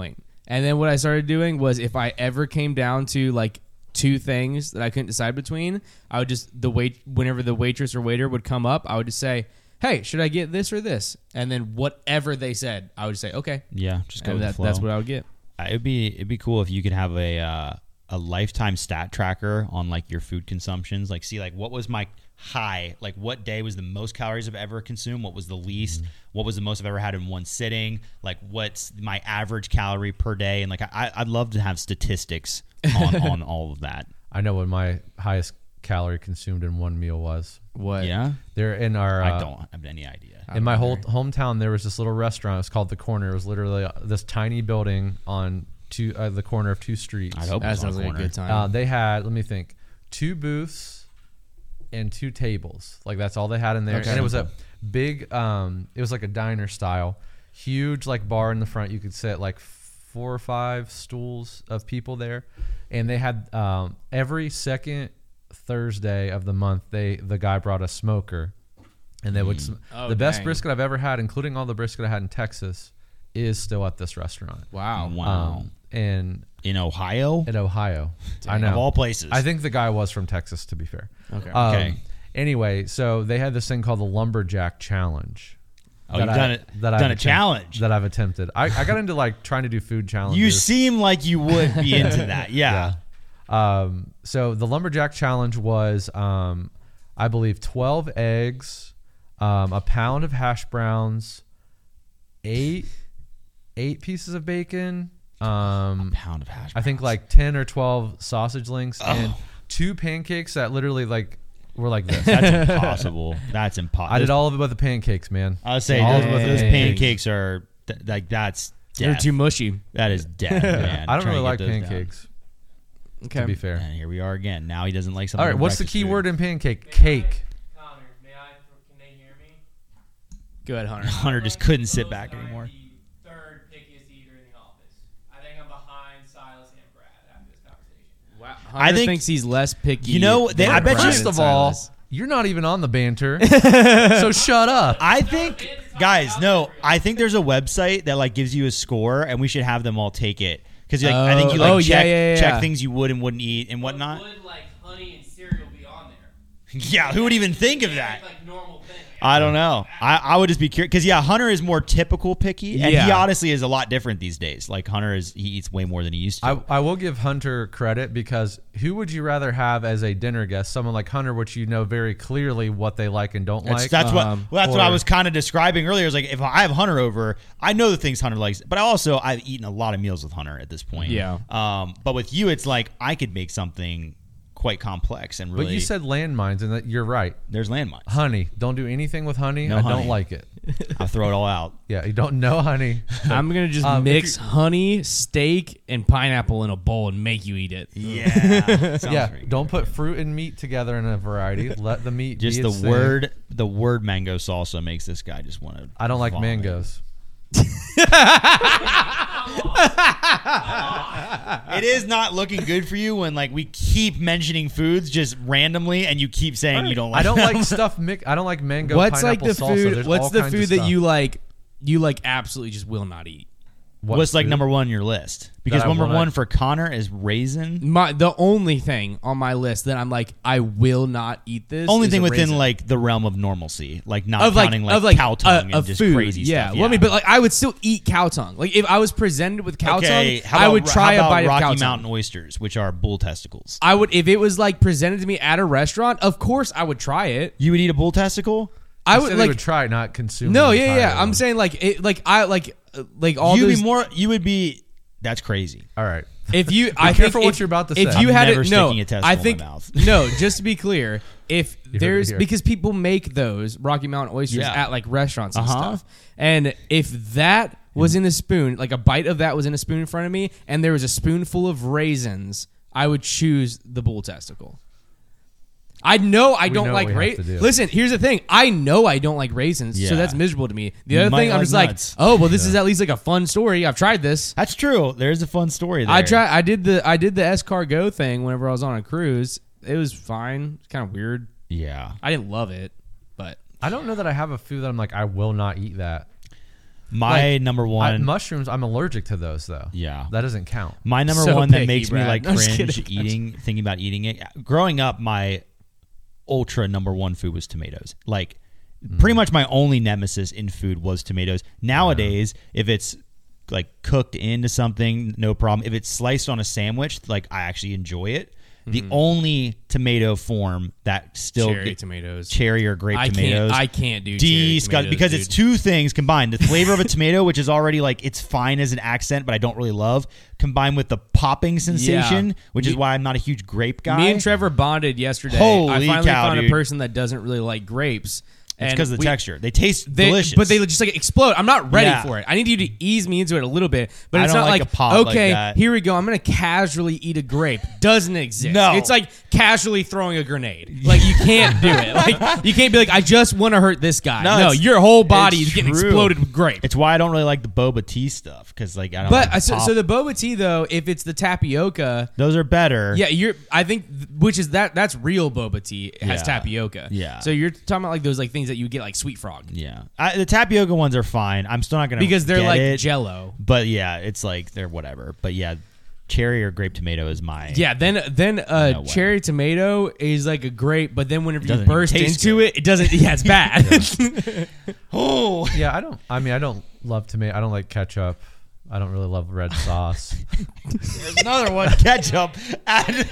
And then what I started doing was if I ever came down to like two things that I couldn't decide between, I would just the wait whenever the waitress or waiter would come up, I would just say, "Hey, should I get this or this?" And then whatever they said, I would just say, "Okay." Yeah, just go And with that, the flow. that's what I would get. Uh, It'd be it'd be cool if you could have a uh, a lifetime stat tracker on like your food consumptions. Like, see, like what was my high? Like, what day was the most calories I've ever consumed? What was the least? Mm-hmm. What was the most I've ever had in one sitting? Like, what's my average calorie per day? And like, I I'd love to have statistics on, on all of that. I know what my highest calorie consumed in one meal was. What? Yeah, They're in our. Uh, I don't have any idea. In my whole hometown, there was this little restaurant. It was called The Corner. It was literally uh, this tiny building on two uh, the corner of two streets. I hope That it's on sounds the like a corner. good time. Uh, they had, let me think, two booths and two tables. Like that's all they had in there. Okay. And it was a big, um, it was like a diner style, huge like bar in the front. You could sit like four or five stools of people there. And they had um, every second Thursday of the month, they the guy brought a smoker. And they would, sm- Oh, the best dang. brisket I've ever had, including all the brisket I had in Texas, is still at this restaurant. Wow. Wow. Um, and In Ohio, in Ohio. I know. of all places. I think the guy was from Texas, to be fair. Okay. Um, Okay. Anyway, so they had this thing called the Lumberjack Challenge. oh, that you've I- done it. that I've done a attempt- challenge. That I've attempted. I, I got into like trying to do food challenges. You seem like you would be into that. Yeah. Yeah. Um, so the Lumberjack Challenge was, um, I believe, twelve eggs, um, a pound of hash browns, eight eight pieces of bacon, um, Pound of hash. I think browns. like ten or twelve sausage links, and two pancakes that literally like were like this. That's impossible. That's impossible. I did all of it with the pancakes, man. I would say all those, of it with those the pancakes are th- like that's They're death. too mushy. That is death, man. I don't Trying really to like get those down. pancakes, Okay. to be fair. And here we are again. Now he doesn't like something. All right, in what's the breakfast key food. word in pancake? Cake. Connor, may I? Can they hear me? Go ahead, Hunter. Hunter just couldn't sit back anymore. The third pickiest eater in the office. I think I'm behind Silas and Brad after this conversation. Wow. I Hunter think- thinks he's less picky. You know, they- than I bet you- Brandon First of all, Silas. you're not even on the banter, so shut up. I think, guys, no. I think there's a website that like gives you a score, and we should have them all take it because like, I think you like Oh, yeah, check yeah, yeah. check things you would and wouldn't eat and whatnot. Would like honey and cereal be on there? Yeah, who would even think of that? It's like normal thing. I don't know. I, I would just be curious because yeah, Hunter is more typical picky, and he Yeah. honestly is a lot different these days. Like Hunter is, he eats way more than he used to. I, I will give Hunter credit because who would you rather have as a dinner guest? Someone like Hunter, which you know very clearly what they like and don't That's, like. that's what um, well, that's what I or- was kind of describing earlier. Is like if I have Hunter over, I know the things Hunter likes, but I also I've eaten a lot of meals with Hunter at this point. Yeah. Um, but with you, it's like I could make something quite complex and really. But you said landmines, and that you're right. there's landmines. Honey, don't do anything with honey. No I honey. don't like it. I'll throw it all out. Yeah, you don't know honey. I'm gonna just Um, if mix you- honey, steak, and pineapple in a bowl and make you eat it. Yeah. Sounds yeah, very good. don't put fruit and meat together in a variety. Let the meat Just be the its thing. word, the word mango salsa makes this guy just want to. I don't like mangoes. It is not looking good for you when like we keep mentioning foods just randomly, and you keep saying you don't like. I don't them. like stuff. Mix. I don't like mango. What's like pineapple the salsa. food? There's What's all the kinds of food that stuff. you like? You like absolutely just will not eat. What What's like food? number one on your list? Because I number wanna- one for Connor is raisin. My the only thing on my list that I'm like I will not eat this. Only is thing a within raisin. like the realm of normalcy, like not of like counting like, of like cow tongue uh, and of just food. crazy yeah. stuff. Well, I mean, but like I would still eat cow tongue. Like if I was presented with cow okay, tongue, how I about- would try how a about bite Rocky of cow Mountain tongue. oysters, which are bull testicles. I would if it was like presented to me at a restaurant. Of course, I would try it. You would eat a bull testicle? I I would would like would try, not consume. no, the yeah, entire yeah. I'm one. saying like it, like I like uh, like all You'd those. be more. You would be. That's crazy. All right. If you, I careful think what if, you're about to if say. you I'm had never it, no, sticking a testicle I in my think mouth. no. Just to be clear, if heard it there's here. because people make those Rocky Mountain oysters Yeah. at like restaurants and Uh-huh. stuff, and if that was in a spoon, like a bite of that was in a spoon in front of me, and there was a spoonful of raisins, I would choose the bull testicle. I know I We don't know like what we have to raisins. do. Listen, here's the thing. I know I don't like raisins, Yeah. so that's miserable to me. The You other might thing, I'm like just like, nuts. oh well, this is at least like a fun story. I've tried this. That's true. There's a fun story there. I try. I did the I did the escargot thing whenever I was on a cruise. It was fine. It's kind of weird. Yeah. I didn't love it, but I don't know that I have a food that I'm like I will not eat that. My Like, number I, one. mushrooms, I'm allergic to those though. Yeah. That doesn't count. My number So one that picky, makes me Brad. like I'm just cringe kidding. eating, thinking about eating it. Growing up, my ultra number one food was tomatoes. Like, pretty much my only nemesis in food was tomatoes. Nowadays, if it's like cooked into something, no problem. If it's sliced on a sandwich, like I actually enjoy it. The only tomato form that still cherry get- tomatoes. cherry or grape I tomatoes. can't. I can't do cherry Disgust tomatoes, because it's dude. two things combined: the flavor of a tomato, which is already like it's fine as an accent, but I don't really love, combined with the popping sensation, Yeah. which is Me- why I'm not a huge grape guy. Me and Trevor bonded yesterday. I Holy finally cow, found dude. a person that doesn't really like grapes. It's and because of the we- texture. They taste They, delicious, but they just like explode. I'm not ready Yeah. for it. I need you to ease me into it a little bit. But I it's don't not like like, a pop like okay, that. here we go. I'm gonna casually eat a grape. Doesn't exist. No. It's like casually throwing a grenade. Like you can't do it. Like you can't be like, I just want to hurt this guy. No, No, it's- your whole body it's is getting true. exploded with grape. It's why I don't really like the boba tea stuff because like I don't. But like uh, so, pop. so the boba tea though, if it's the tapioca, those are better. yeah, you're. I think th- which is that that's real boba tea. It has Yeah. tapioca. Yeah. So you're talking about like those like things that you would get like Sweet Frog yeah. I, the tapioca ones are fine. I'm still not gonna because they're get like it, Jello. But yeah, it's like they're whatever. But yeah, cherry or grape tomato is my Yeah, then then uh, No way. cherry tomato is like a grape, but then whenever you Doesn't even burst taste into good. it, it doesn't. Yeah, it's bad. Oh, Yeah, I don't. I mean, I don't love tomato. I don't like ketchup. I don't really love red sauce. there's another one. Ketchup. Add-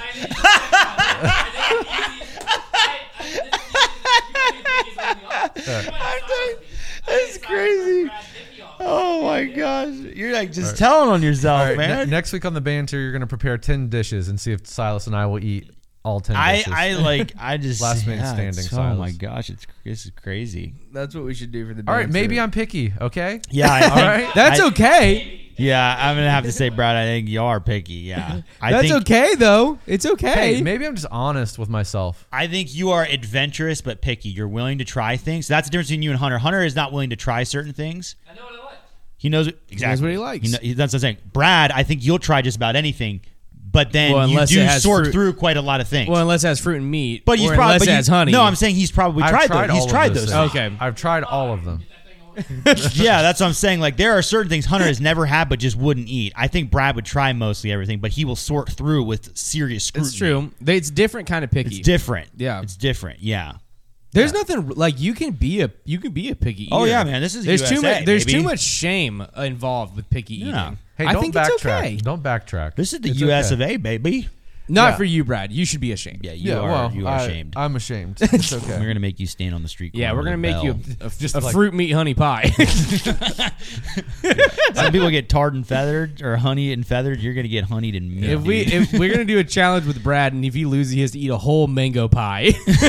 That's crazy. Oh my gosh, you're like just telling on yourself, All right, man. ne- next week on the banter, you're gonna prepare ten dishes and see if Silas and I will eat all ten I, dishes. I like I just Last man yeah, standing, it's- Oh Silas. my gosh, it's this is crazy. That's what we should do for the. all right, maybe I'm picky. Okay. Yeah, I All think, right. That's I- okay. Yeah, I'm gonna have to say, Brad. I think you are picky. Yeah, I That's think, okay though. It's okay. Hey, maybe I'm just honest with myself. I think you are adventurous but picky. You're willing to try things. That's the difference between you and Hunter. Hunter is not willing to try certain things. I know what I like. He knows exactly what he likes. He kno- that's what I'm saying. Brad, I think you'll try just about anything, but then Well, you unless do it has sort fruit. through quite a lot of things. Well, unless it has fruit and meat, but he's or probably unless but it you- has honey. No, I'm saying he's probably I've tried, tried those. He's all of tried those those. things. things. Okay. I've tried all of them. Yeah, that's what I'm saying. Like there are certain things Hunter has never had but just wouldn't eat. I think Brad would try mostly everything, but he will sort through with serious scrutiny. It's true. They- It's different kind of picky. It's different. Yeah. it's different. Yeah. There's nothing like you can be a you can be a picky eater. Oh, yeah, man, this is there's too U S A, much there's baby. too much shame involved with picky Yeah. eating. Hey, I don't think backtrack. it's okay. Don't backtrack. This is the It's U S okay. of A, baby. Not Yeah. for you, Brad. You should be ashamed. Yeah, you Yeah, are. well, you are I, ashamed. I'm ashamed. It's okay. We're gonna make you stand on the street. Yeah, corner we're gonna with make you bell. a, a, Just a like- fruit meat honey pie. Some people get tarred and feathered, or honey and feathered. You're gonna get honeyed and meat. if we dude. if we're gonna do a challenge with Brad, and if he loses, he has to eat a whole mango pie.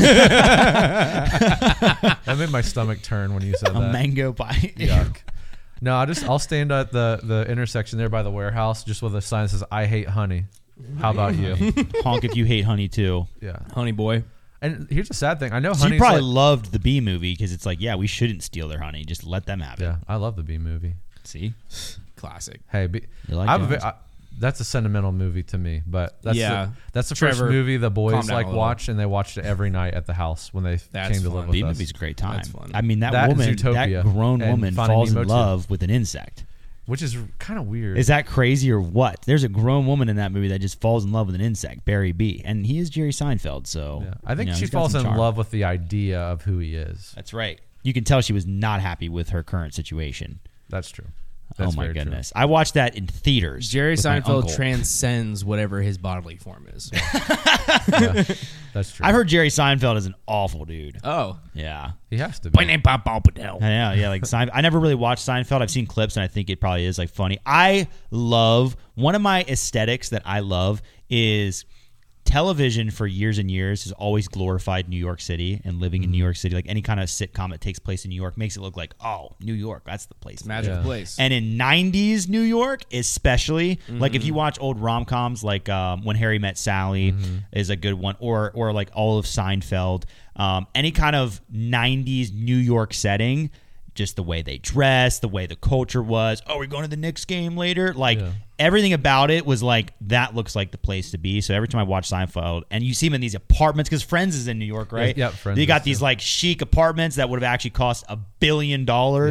That made my stomach turn when you said a that. mango pie. Yuck. No, I just I'll stand at the the intersection there by the warehouse just with a sign that says "I hate honey." How about you? Honk if you hate honey too. Yeah. honey boy. And here's the sad thing. I know So honey. you probably loved the Bee movie because it's like, yeah, we shouldn't steal their honey. Just let them have it. Yeah, I love the Bee movie. See, Classic. Hey, Bee, You like I have a that ve- one? I- that's a sentimental movie to me, but that's Yeah. the, that's the Trevor, first movie the calm boys down a like little. watched, and they watched it every night at the house when they That's came to fun. live with Bee us. movie's a great time. That's fun. I mean, that That and woman, Zootopia that grown and woman Finding falls Nemo in too. love with an insect. Which is kind of weird. Is that crazy or what? There's a grown woman in that movie that just falls in love with an insect, Barry B, and he is Jerry Seinfeld. So yeah. I think you know, she he's got falls some in charm. love with the idea of who he is. That's right. You can tell she was not happy with her current situation. That's true. That's oh my very true. goodness! I watched that in theaters. Jerry with my Seinfeld uncle. transcends whatever his bodily form is. Yeah, that's true. I've heard Jerry Seinfeld is an awful dude. Oh. Yeah. he has to be. Yeah, yeah, like Sein- I never really watched Seinfeld. I've seen clips, and I think it probably is like funny. I love one of my aesthetics that I love is television. For years and years has always glorified New York City and living in New York City. Like any kind of sitcom that takes place in New York makes it look like, oh, New York, that's the place. Magical Yeah. place. And in nineties New York, especially, like if you watch old rom-coms like um, When Harry Met Sally is a good one, or or like all of Seinfeld, um, any kind of nineties New York setting, just the way they dress, the way the culture was. Oh, we're going to the Knicks game later. Like Yeah. everything about it was like, that looks like the place to be. So every time I watch Seinfeld, and you see them in these apartments, because Friends is in New York, right? Yeah, Friends They got is these too. like chic apartments that would have actually cost a billion dollars.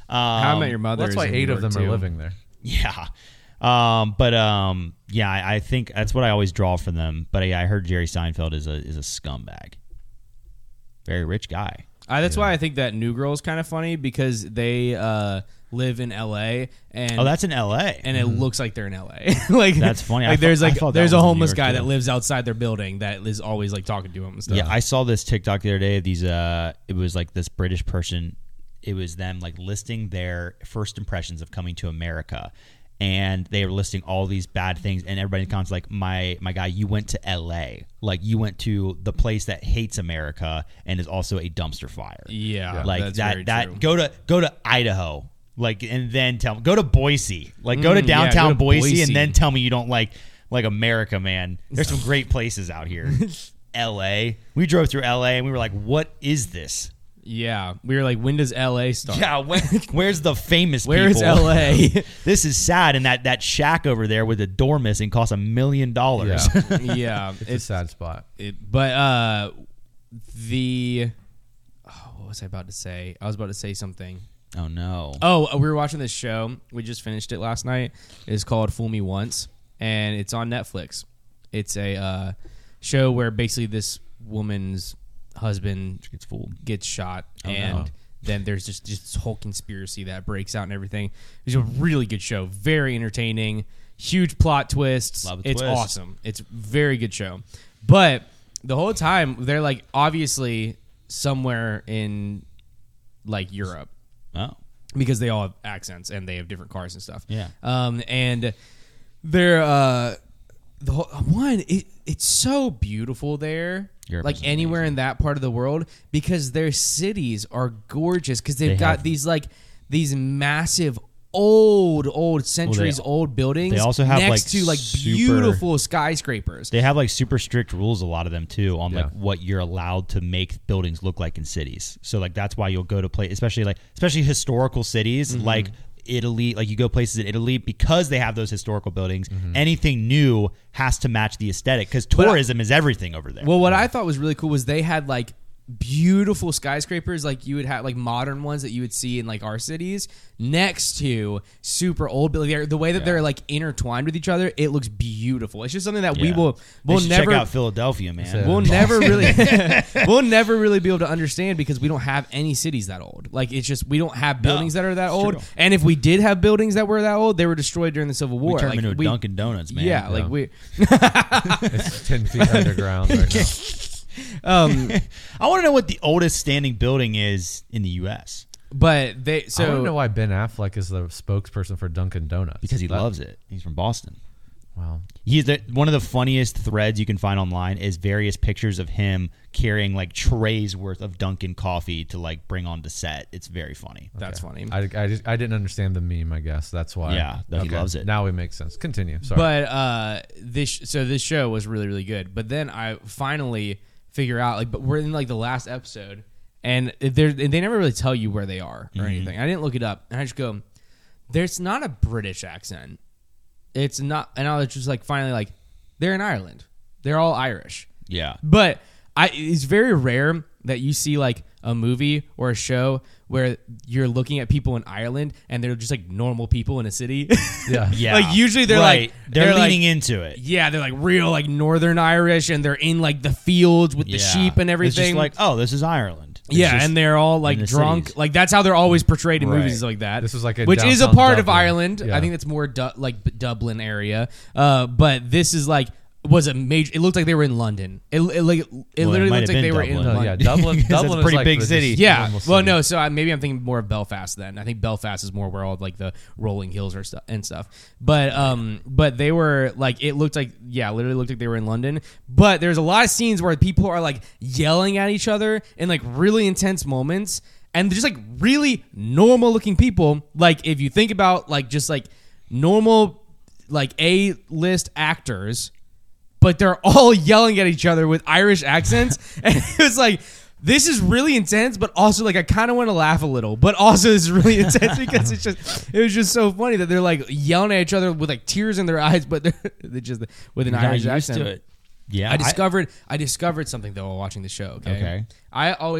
Um, How I Met Your Mother. Well, that's why is in eight New of them York, are too. living there. Yeah. Um, but um, yeah, I, I think that's what I always draw from them. But yeah, I heard Jerry Seinfeld is a is a scumbag. Very rich guy. Uh, that's why I think that New Girl is kind of funny because they uh, live in L A and Oh, that's in L A. and it looks like they're in L A. like That's funny. I Like there's thought- I like thought that there's was a in New homeless York, guy too. that lives outside their building that is always like talking to him and stuff. Yeah, I saw this TikTok the other day. These uh, it was like this British person. It was them like listing their first impressions of coming to America, and they were listing all these bad things. And everybody in the comments like, "My my guy, you went to L A. Like you went to the place that hates America and is also a dumpster fire. yeah, like that's very that. That true. go to go to Idaho." Like and then tell go to Boise, like go to Mm, yeah, downtown go to Boise, Boise. and then tell me you don't like like America, man. There's some great places out here. L A. We drove through L A and we were like, what is this? Yeah, we were like, when does L A start? Yeah, when, where's the famous Where is people? L A? This is sad. And that, that shack over there with the door missing costs a million dollars. Yeah. yeah, It's, a sad spot. It, but uh, the oh, what was I about to say? I was about to say something. Oh, no. Oh, we were watching this show. We just finished it last night. It's called Fool Me Once, and it's on Netflix. It's a uh, show where basically this woman's husband It's fooled. gets shot, Oh, and no. then there's just, just this whole conspiracy that breaks out and everything. It's a really good show, very entertaining, huge plot twists. Love a It's twist. awesome. It's a very good show. But the whole time they're like obviously somewhere in like Europe Oh. because they all have accents and they have different cars and stuff. Yeah. Um, and they're uh, the whole, one. It, it's so beautiful there. Europe like is anywhere amazing. in that part of the world because their cities are gorgeous because they've They got have- these like these massive old old centuries Well, old buildings they also have, next like, to like super- beautiful skyscrapers. They have like super strict rules, a lot of them too, on like Yeah. what you're allowed to make buildings look like in cities. So like that's why you'll go to play, especially like especially historical cities Mm-hmm. like Italy. Like you go places in Italy because they have those historical buildings. Mm-hmm. Anything new has to match the aesthetic because I- tourism is everything over there. Well, what I thought was really cool was they had like beautiful skyscrapers like you would have like modern ones that you would see in like our cities next to super old buildings. The way that they're like intertwined with each other, it looks beautiful. It's just something that we Yeah. will They we'll should never check out Philadelphia, man. So- we'll never really we'll never really be able to understand because we don't have any cities that old. Like it's just we don't have buildings that are that it's old. true. And if we did have buildings that were that old, they were destroyed during the Civil War. we turn like, them into we- a Dunkin' Donuts, man. Yeah, like Yeah. we It's ten feet underground right now. um I want to know what the oldest standing building is in the U S but they so I don't know why Ben Affleck is the spokesperson for Dunkin' Donuts. because he That- loves it. He's from Boston. Wow. He's the, one of the funniest threads you can find online is various pictures of him carrying like trays worth of Dunkin' coffee to like bring on the set. It's very funny. that's funny. I, I, just, I didn't understand the meme, I guess. That's why. Yeah, that he loves it. Now it makes sense. Continue. Sorry. But uh, this so this show was really really good. But then I finally figure out like, but we're in like the last episode, and they they never really tell you where they are or anything. I didn't look it up, and I just go, "There's not a British accent. It's not." And I was just like, finally, like, they're in Ireland. They're all Irish. Yeah. But I, it's very rare that you see like a movie or a show where you're looking at people in Ireland and they're just like normal people in a city. yeah. Yeah. Like, usually they're Right. like- they're, they're like- leaning into it. Yeah, they're like real like Northern Irish, and they're in like the fields with the Yeah. sheep and everything. It's just like, oh, this is Ireland. It's yeah, just- and they're all like in the drunk. cities. Like that's how they're always portrayed in Right. movies like that. This was like a which is a downtown part of Dublin. Ireland. Yeah. I think that's more du- like B- Dublin area. Uh, but this is like was a major. It looked like they were in London. It, it like it Well, it literally might looked have like they been were in Dublin. No, London. yeah. Dublin, Because that's Dublin a pretty is like big the- city. just Yeah. normal Well, city. no. So I, maybe I'm thinking more of Belfast then. I think Belfast is more where all of, like the rolling hills are stuff and stuff. But um, but they were like it looked like yeah, literally looked like they were in London. But there's a lot of scenes where people are like yelling at each other in like really intense moments, and they're just like really normal looking people. Like if you think about like just like normal like A list actors. But they're all yelling at each other with Irish accents. And it was like, this is really intense, but also like I kind of want to laugh a little. But also this is really intense because it's just it was just so funny that they're like yelling at each other with like tears in their eyes, but they're, they're just with an You got Irish used accent. to it. Yeah. I discovered I, discovered something though while watching the show. Okay. Okay. I always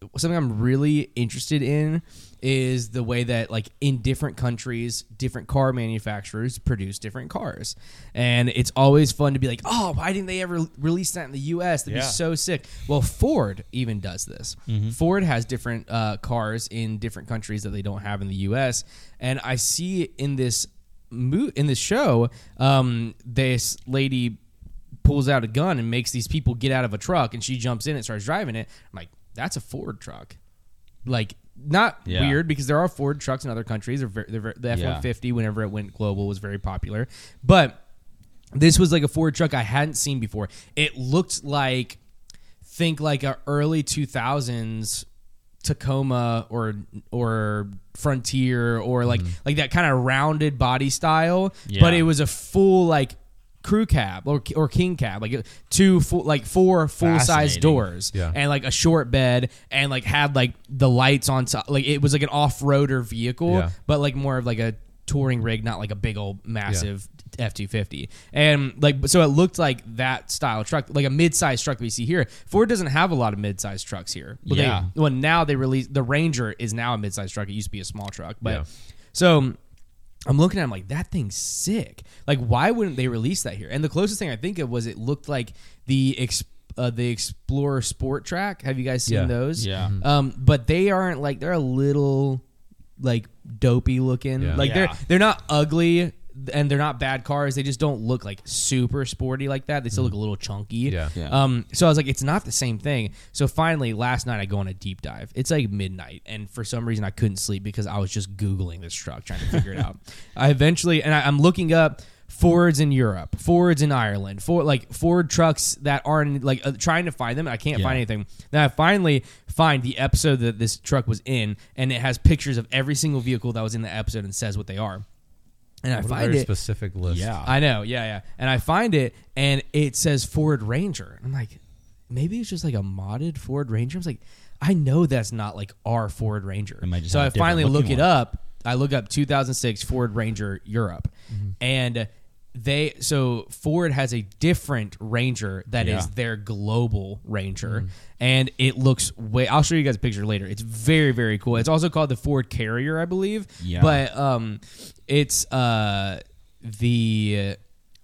something I'm really interested in is the way that like in different countries, different car manufacturers produce different cars. And it's always fun to be like, oh, why didn't they ever release that in the U S? That'd Yeah. be so sick. Well, Ford even does this. Mm-hmm. Ford has different uh, cars in different countries that they don't have in the U S. And I see in this mo- in this show, um, this lady pulls out a gun and makes these people get out of a truck, and she jumps in and starts driving it. I'm like, that's a Ford truck. Like, not Yeah. weird because there are Ford trucks in other countries. They're very, they're very, the F one fifty, Yeah. whenever it went global, was very popular. But this was like a Ford truck I hadn't seen before. It looked like, think like a early two thousands Tacoma or or Frontier or like like that kind of rounded body style. Yeah. But it was a full like crew cab or or king cab, like two full, like four full size Fascinating. doors, Yeah. and like a short bed, and like had like the lights on top. Like it was like an off roader vehicle, Yeah. but like more of like a touring rig, not like a big old massive F two fifty. And like so, it looked like that style truck, like a mid sized truck we see here. Ford doesn't have a lot of mid sized trucks here. Well, Yeah. They, well, now they release the Ranger is now a mid sized truck. It used to be a small truck, but Yeah. so. I'm looking at it, I'm like, that thing's sick. Like, why wouldn't they release that here? And the closest thing I think of was it looked like the ex- uh, the Explorer Sport Track. Have you guys seen Yeah. those? Yeah. Um, but they aren't like they're a little like dopey looking. Yeah. Like Yeah. they're they're not ugly and they're not bad cars. They just don't look like super sporty like that. They still look a little chunky. Yeah. Yeah. Um, so I was like, it's not the same thing. So finally, last night I go on a deep dive. It's like midnight, and for some reason I couldn't sleep because I was just Googling this truck trying to figure it out. I eventually, and I, I'm looking up Fords in Europe, Fords in Ireland, for like Ford trucks that aren't like uh, trying to find them. I can't Yeah. find anything. Then I finally find the episode that this truck was in, and it has pictures of every single vehicle that was in the episode and says what they are. And I What a find very it. specific list. Yeah. I know, yeah, yeah. And I find it, and it says Ford Ranger. I'm like, maybe it's just like a modded Ford Ranger. I was like, I know that's not like our Ford Ranger. It might just So have I a different finally look looking it one. up. I look up two thousand six Ford Ranger Europe, and they so Ford has a different Ranger that is Yeah. their global Ranger, and it looks way. I'll show you guys a picture later. It's very very cool. It's also called the Ford Carrier, I believe. Yeah. But um, it's uh the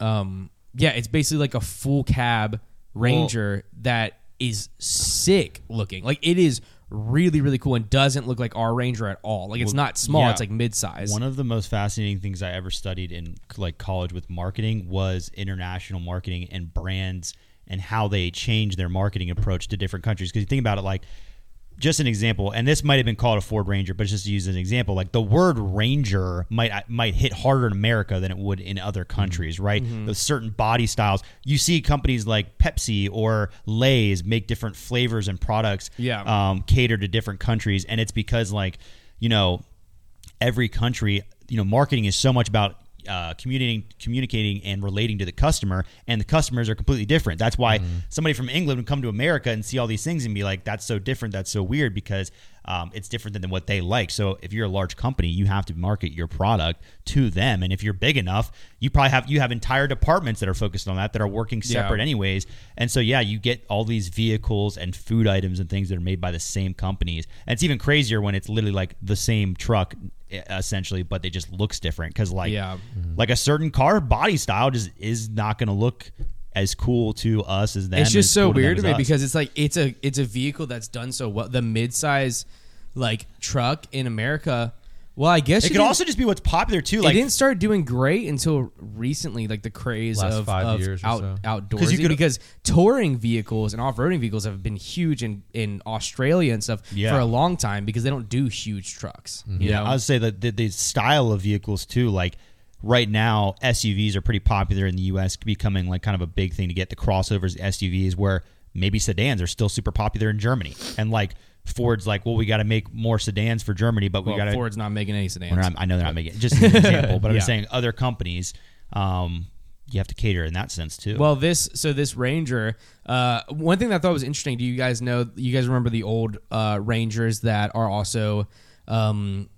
um yeah, it's basically like a full cab Ranger that is sick looking. Like it is really really cool and doesn't look like our Ranger at all. Like it's Well, not small, yeah. it's like mid-size. One of the most fascinating things I ever studied in like college with marketing was international marketing and brands and how they change their marketing approach to different countries. Because you think about it, like just an example, and this might have been called a Ford Ranger, but just to use an example, like the word Ranger might might hit harder in America than it would in other countries, right? Those certain body styles. You see companies like Pepsi or Lay's make different flavors and products Yeah. um, cater to different countries, and it's because like, you know, every country, you know, marketing is so much about uh, communicating, communicating and relating to the customer, and the customers are completely different. That's why somebody from England would come to America and see all these things and be like, "That's so different. That's so weird," because um, it's different than what they like. So if you're a large company, you have to market your product to them, and if you're big enough, you probably have you have entire departments that are focused on that that are working separate Yeah. anyways. And so yeah, you get all these vehicles and food items and things that are made by the same companies, and it's even crazier when it's literally like the same truck essentially, but they just looks different because like Yeah. like a certain car body style just is not going to look as cool to us as them. It's just as so cool them weird to as me us. because it's like it's a it's a vehicle that's done so well. The mid-size like truck in America. Well, I guess it you could didn't- also just be what's popular too. it Like didn't start doing great until recently, like the craze Last of, five of years or out, so. outdoorsy. you could- because touring vehicles and off-roading vehicles have been huge in, in Australia and stuff Yeah. for a long time because they don't do huge trucks. You yeah, know? I would say that the, the style of vehicles too. Like right now, S U Vs are pretty popular in the U S, becoming like kind of a big thing to get the crossovers S U Vs. Where maybe sedans are still super popular in Germany, and like Ford's like, well, we got to make more sedans for Germany, but we well, got to. Ford's not making any sedans. Well, I know they're not making it. Just an example, but Yeah. I'm saying other companies, um, you have to cater in that sense too. Well, this so this Ranger. Uh, one thing that I thought was interesting. Do you guys know? You guys remember the old uh, Rangers that are also um,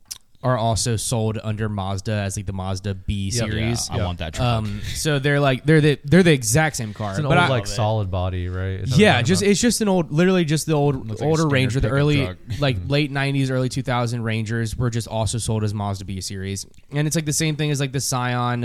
are also sold under Mazda as like the Mazda B Yep. series. Yeah, I Yeah. want that truck. Um, so they're like they're the they're the exact same car. It's an but old I- like solid body, right? Is that what yeah, you're talking just about? it's just an old, literally just the old Looks like a older standard Ranger. The pickup early truck. like late nineties, early two thousand Rangers were just also sold as Mazda B series, and it's like the same thing as like the Scion.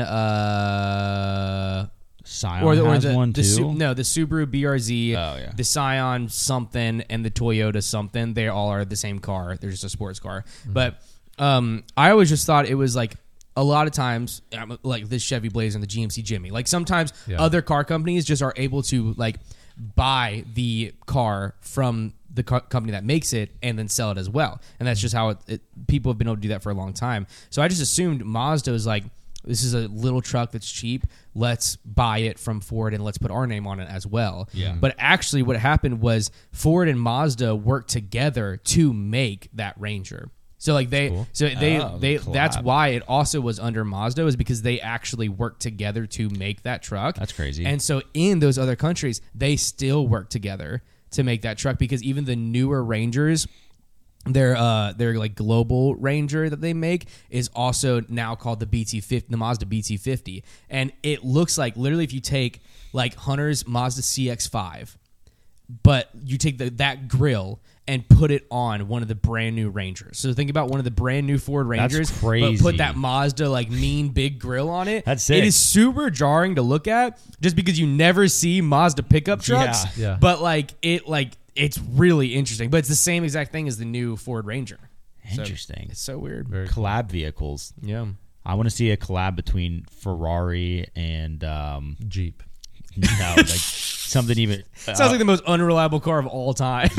Uh, Scion or the, or has the, one the too. Su- no, the Subaru B R Z, Oh, yeah. the Scion something, and the Toyota something. They all are the same car. They're just a sports car. Mm-hmm. But um, I always just thought it was like a lot of times, um, like this Chevy Blazer and the G M C Jimmy. Like sometimes Yeah. other car companies just are able to like buy the car from the co- company that makes it and then sell it as well. And that's just how it, it, people have been able to do that for a long time. So I just assumed Mazda was like, this is a little truck that's cheap. Let's buy it from Ford and let's put our name on it as well. Yeah. But actually what happened was Ford and Mazda worked together to make that Ranger. So like they Cool. so they Oh, they collab. that's why it also was under Mazda, is because they actually worked together to make that truck. That's crazy. And so in those other countries, they still work together to make that truck, because even the newer Rangers, their uh their like global Ranger that they make is also now called the B T fifty, the Mazda B T fifty, and it looks like literally if you take like Hunter's Mazda C X five, but you take the, that grill and put it on one of the brand new Rangers. So think about one of the brand new Ford That's Rangers, but crazy. put that Mazda like mean big grill on it. That's sick. It is super jarring to look at, just because you never see Mazda pickup trucks. Yeah. Yeah. But like it like it's really interesting. But it's the same exact thing as the new Ford Ranger. So Interesting. it's so weird. Very cool. Collab vehicles. Yeah. I want to see a collab between Ferrari and um, Jeep. no, like something even. Sounds like the most unreliable car of all time.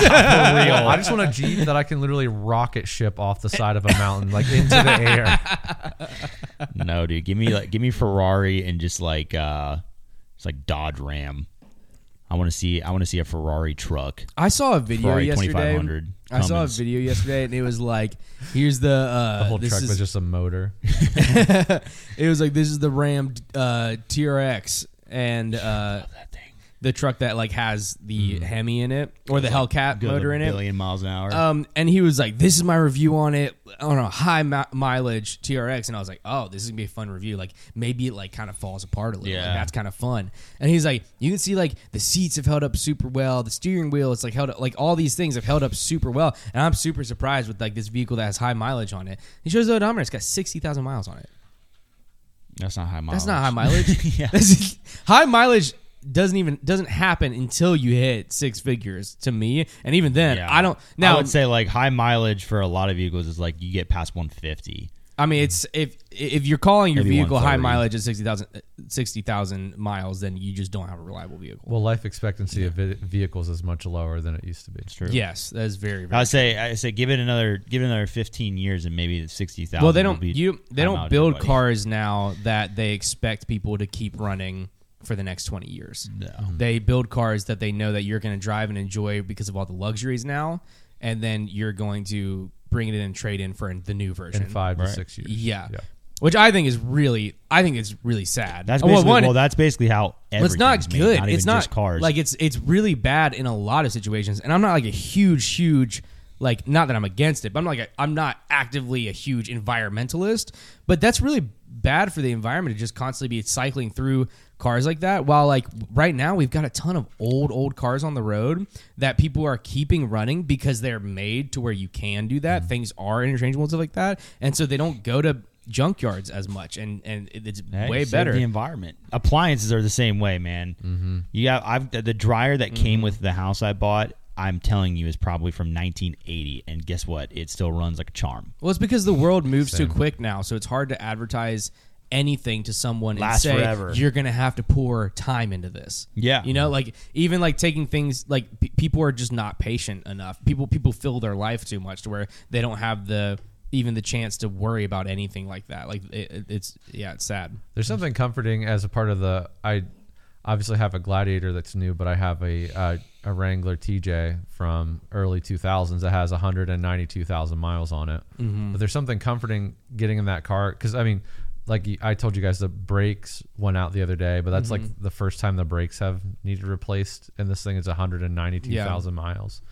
I just want a Jeep that I can literally rocket ship off the side of a mountain, like into the air. No, dude. Give me like give me Ferrari and just like uh, it's like Dodge Ram. I want to see. I want to see a Ferrari truck. I saw a video Ferrari yesterday. twenty-five hundred I saw a Cummins. video yesterday, and it was like, here's the uh, The whole this truck is, was just a motor. it was like, this is the Ram uh, T R X, and uh, That thing. the truck that like has the Hemi in it, or the Hellcat Goes motor a in it. billion miles an hour. Um, and he was like, "This is my review on it on a high mi- mileage T R X," and I was like, "Oh, this is gonna be a fun review. Like maybe it like kind of falls apart a little. Yeah. Like, that's kind of fun." And he's like, "You can see like the seats have held up super well. The steering wheel, it's like held up. Like all these things have held up super well." And I'm super surprised with like this vehicle that has high mileage on it. He shows the odometer; it's got sixty thousand miles on it. That's not high mileage. That's not high mileage. Yeah. That's- high mileage doesn't even doesn't happen until you hit six figures to me, and even then, Yeah. I don't. Now I would say like high mileage for a lot of vehicles is like you get past one fifty. I mean, it's if if you're calling your Maybe vehicle high one thirty. mileage at sixty thousand sixty thousand miles, then you just don't have a reliable vehicle. Well, life expectancy of ve- vehicles is much lower than it used to be. It's true. Yes, that is very I very. would say I say give it another give it another fifteen years and maybe sixty thousand. Well, they don't you they high don't mileage build everybody. cars now that they expect people to keep running for the next twenty years. No. They build cars that they know that you're going to drive and enjoy because of all the luxuries now, and then you're going to bring it in and trade in for the new version. In five Right. to six years. Yeah. Yeah. Which I think is really, I think it's really sad. That's Well, basically one, well, that's basically how Well, it's not everything's made, good. Not it's even not just cars. Like it's it's really bad in a lot of situations. And I'm not like a huge, huge like not that I'm against it, but I'm like a, I'm not actively a huge environmentalist. But that's really bad for the environment to just constantly be cycling through cars like that. While like right now we've got a ton of old old cars on the road that people are keeping running because they're made to where you can do that. Things are interchangeable and stuff like that, and so they don't go to junkyards as much, and and it's Hey, way save better. the environment. Appliances are the same way, man. Mm-hmm. You got I've the dryer that came with the house I bought. I'm telling you, is probably from nineteen eighty, and guess what? It still runs like a charm. Well, it's because the world moves Same. too quick now, so it's hard to advertise anything to someone Lasts and say forever. you're going to have to pour time into this. Yeah. You know, like even like taking things like p- people are just not patient enough. People people fill their life too much to where they don't have the even the chance to worry about anything like that. Like it, it- it's yeah, it's sad. There's something comforting as a part of the. I obviously have a Gladiator that's new, but I have a uh, a Wrangler T J from early two thousands that has one hundred ninety-two thousand miles on it. Mm-hmm. But there's something comforting getting in that car because I mean, like y- I told you guys, the brakes went out the other day, but that's Mm-hmm. like the first time the brakes have needed replaced, and this thing is one hundred ninety-two thousand miles.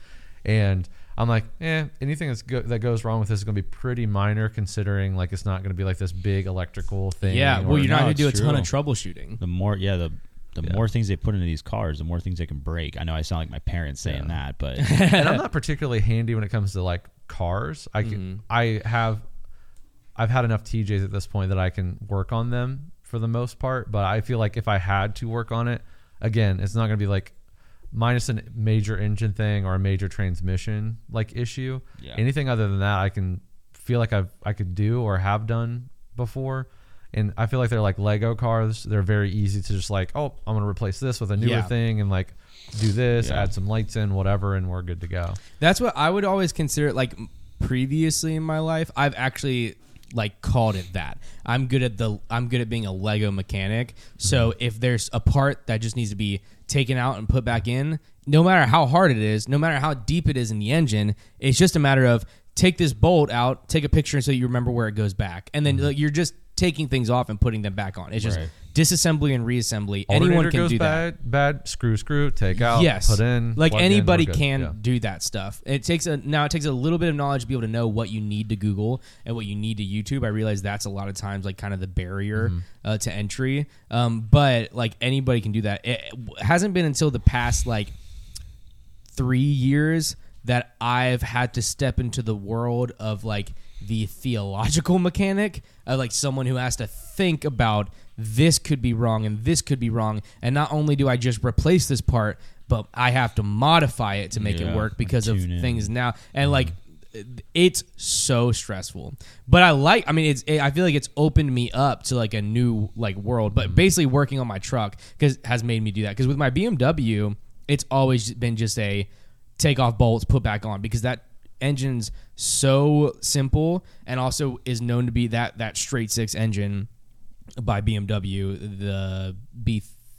And I'm like, eh, anything that's go- that goes wrong with this is going to be pretty minor, considering like it's not going to be like this big electrical thing. Yeah, well, or- you're not no, going to do a it's ton of true. troubleshooting. The more, yeah, the the Yeah. more things they put into these cars, the more things they can break. I know I sound like my parents saying Yeah. that, but and I'm not particularly handy when it comes to like cars. I can, Mhm. I have, I've had enough T Js at this point that I can work on them for the most part. But I feel like if I had to work on it, again, it's not going to be like minus a major engine thing or a major transmission like issue. Yeah. Anything other than that, I can feel like I've I could do or have done before. And I feel like they're like Lego cars. They're very easy to just like, oh, I'm gonna replace this with a newer Yeah. thing and like do this, Yeah. add some lights in, whatever, and we're good to go. That's what I would always consider. Like previously in my life, I've actually like called it that. I'm good at the. I'm good at being a Lego mechanic. So if there's a part that just needs to be taken out and put back in, no matter how hard it is, no matter how deep it is in the engine, it's just a matter of take this bolt out, take a picture so you remember where it goes back, and then like, you're just taking things off and putting them back on. It's just Right. disassembly and reassembly. Anyone Alternator can goes do that. bad, bad, screw, screw, take out, Yes, put in. like plug in, anybody we're good. can Yeah. do that stuff. It takes a now it takes a little bit of knowledge to be able to know what you need to Google and what you need to YouTube. I realize that's a lot of times like kind of the barrier Mm-hmm. uh, to entry. Um, but like anybody can do that. It hasn't been until the past like three years that I've had to step into the world of like the theological mechanic, uh, like someone who has to think about this could be wrong and this could be wrong. And not only do I just replace this part, but I have to modify it to make Yeah, it work because of tune in. things now. And like, it's so stressful, but I like, I mean, it's, I feel like it's opened me up to like a new like world, but basically working on my truck because has made me do that. Cause with my B M W, it's always been just a take off bolts, put back on, because that engine's so simple and also is known to be that that straight six engine by B M W, the B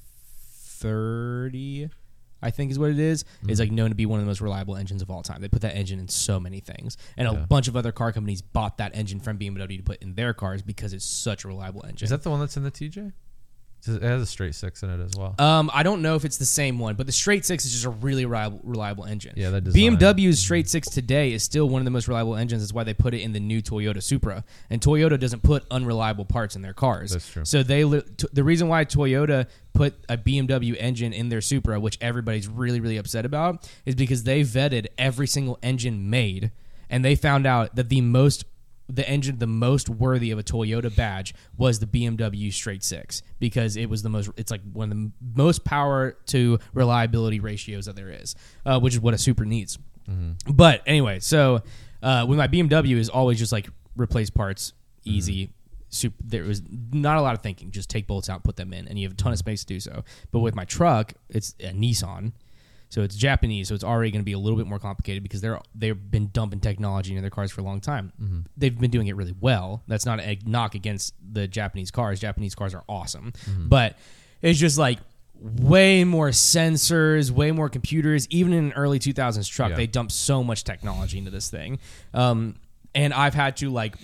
thirty, I think is what it is, Mm-hmm. is like known to be one of the most reliable engines of all time. They put that engine in so many things, and a Yeah. bunch of other car companies bought that engine from B M W to put in their cars because it's such a reliable engine. Is that the one that's in the T J? It has a straight six in it as well. Um, I don't know if it's the same one, but the straight six is just a really reliable, reliable engine. Yeah, that B M design. W's straight six today is still one of the most reliable engines. That's why they put it in the new Toyota Supra. And Toyota doesn't put unreliable parts in their cars. That's true. So they li- t- the reason why Toyota put a B M W engine in their Supra, which everybody's really really upset about, is because they vetted every single engine made, and they found out that the most the engine the most worthy of a Toyota badge was the B M W straight six, because it was the most, it's like one of the most power to reliability ratios that there is, uh, which is what a Supra needs. Mm-hmm. But anyway, so uh, with my B M W is always just like replace parts, easy. Super, there was not a lot of thinking, just take bolts out, put them in, and you have a ton of space to do so. But with my truck, it's a Nissan. So it's Japanese, so it's already going to be a little bit more complicated because they're they've been dumping technology into their cars for a long time. Mm-hmm. They've been doing it really well. That's not a knock against the Japanese cars. Japanese cars are awesome, Mm-hmm. but it's just like way more sensors, way more computers. Even in an early two thousands truck, Yeah. they dumped so much technology into this thing, um, and I've had to like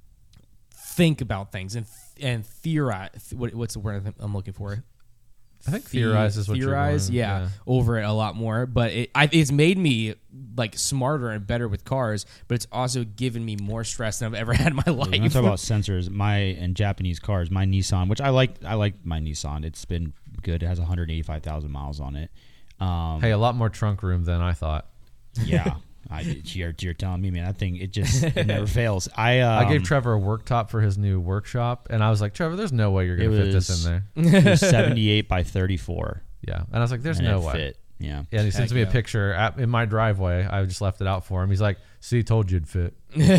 think about things and and theorize. What, what's the word I'm looking for? I think theorize is what theorize, you're going, yeah, yeah. over it a lot more. But it, I, it's made me like smarter and better with cars. But it's also given me more stress than I've ever had in my when I life. talk about sensors, my and Japanese cars, my Nissan, which I like, I like my Nissan. It's been good. It has one hundred eighty-five thousand miles on it. Um, Hey, a lot more trunk room than I thought. yeah, I, you're, you're telling me, man, that thing it just it never fails. I um, I gave Trevor a work top for his new workshop, and I was like, Trevor, there's no way you're going It to fit this was- in there. it was seventy-eight by thirty-four. Yeah. And I was like, there's and no it way. fit. Yeah. Yeah, and he sends Heck me yeah. a picture at, in my driveway. I just left it out for him. He's like, see, told you it'd fit.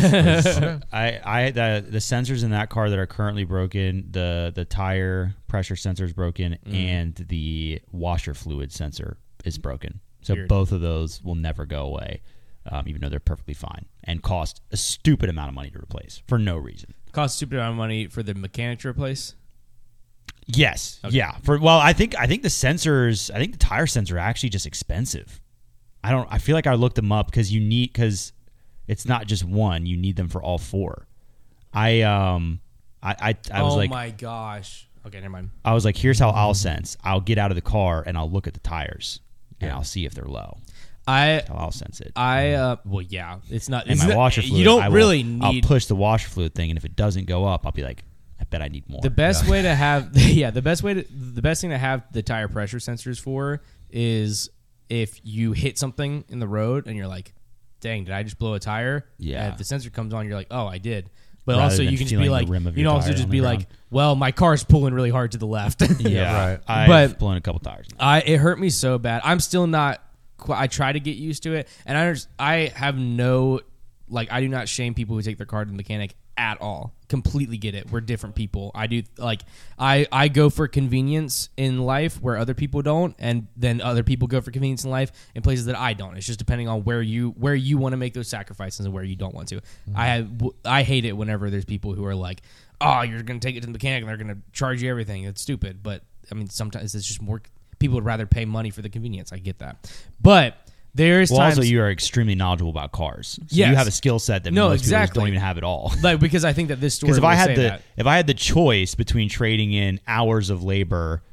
I, I the the sensors in that car that are currently broken, the the tire pressure sensor is broken, Mm. and the washer fluid sensor is broken. So Weird. both of those will never go away, um, even though they're perfectly fine and cost a stupid amount of money to replace for no reason. Costs a stupid amount of money for the mechanic to replace. Yes, Okay. yeah. For well, I think I think the sensors, I think the tire sensor are actually just expensive. I don't. I feel like I looked them up because you need because it's not just one. You need them for all four. I um I I, I was oh like my gosh. Okay, never mind. I was like, here's how I'll sense. I'll get out of the car and I'll look at the tires and I'll see if they're low. I how I'll sense it. I uh well yeah, it's not. And it's my not- washer fluid, You don't I will, really need I'll push the washer fluid thing, and if it doesn't go up, I'll be like, I bet I need more. the best way to have yeah the best way to the best thing to have the tire pressure sensors for is if you hit something in the road and you're like, dang, did I just blow a tire? Yeah. And if the sensor comes on, you're like, oh, I did. But Rather also than you can just feeling be the like, rim of you your know, also tire just on be the like, ground. well, my car's pulling really hard to the left. yeah, right. I've But- blown a couple tires. I it hurt me so bad. I'm still not. qu- I try to get used to it, and I under- I have no like. I do not shame people who take their car to the mechanic at all. Completely get it. We're different people. I do like. I I go for convenience in life where other people don't, and then other people go for convenience in life in places that I don't. It's just depending on where you where you want to make those sacrifices and where you don't want to. I have, I hate it whenever there's people who are like, oh, you're going to take it to the mechanic and they're going to charge you everything. It's stupid. But I mean, sometimes it's just more. People would rather pay money for the convenience. I get that, but there's Well, times also you are extremely knowledgeable about cars. So Yes. you have a skill set that No, most people just exactly. don't even have at all. like because I think that this story. Because if I will had say the that. if I had the choice between trading in hours of labor,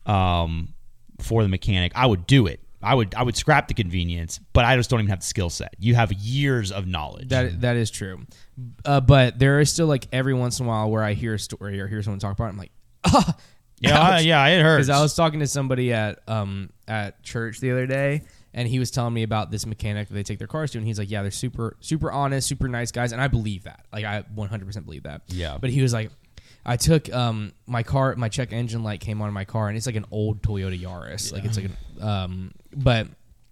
um, for the mechanic, I would do it. I would I would scrap the convenience, but I just don't even have the skill set. You have years of knowledge. That that is true, uh, but there is still like every once in a while where I hear a story or hear someone talk about it, I'm like, ah, yeah, I- yeah, it hurts. because I was talking to somebody at um at church the other day, and he was telling me about this mechanic that they take their cars to, and he's like, yeah, they're super super honest, super nice guys, and I believe that, like I one hundred percent believe that. Yeah. But he was like, I took um my car, my check engine light came on in my car, and it's like an old Toyota Yaris, like it's like an um but.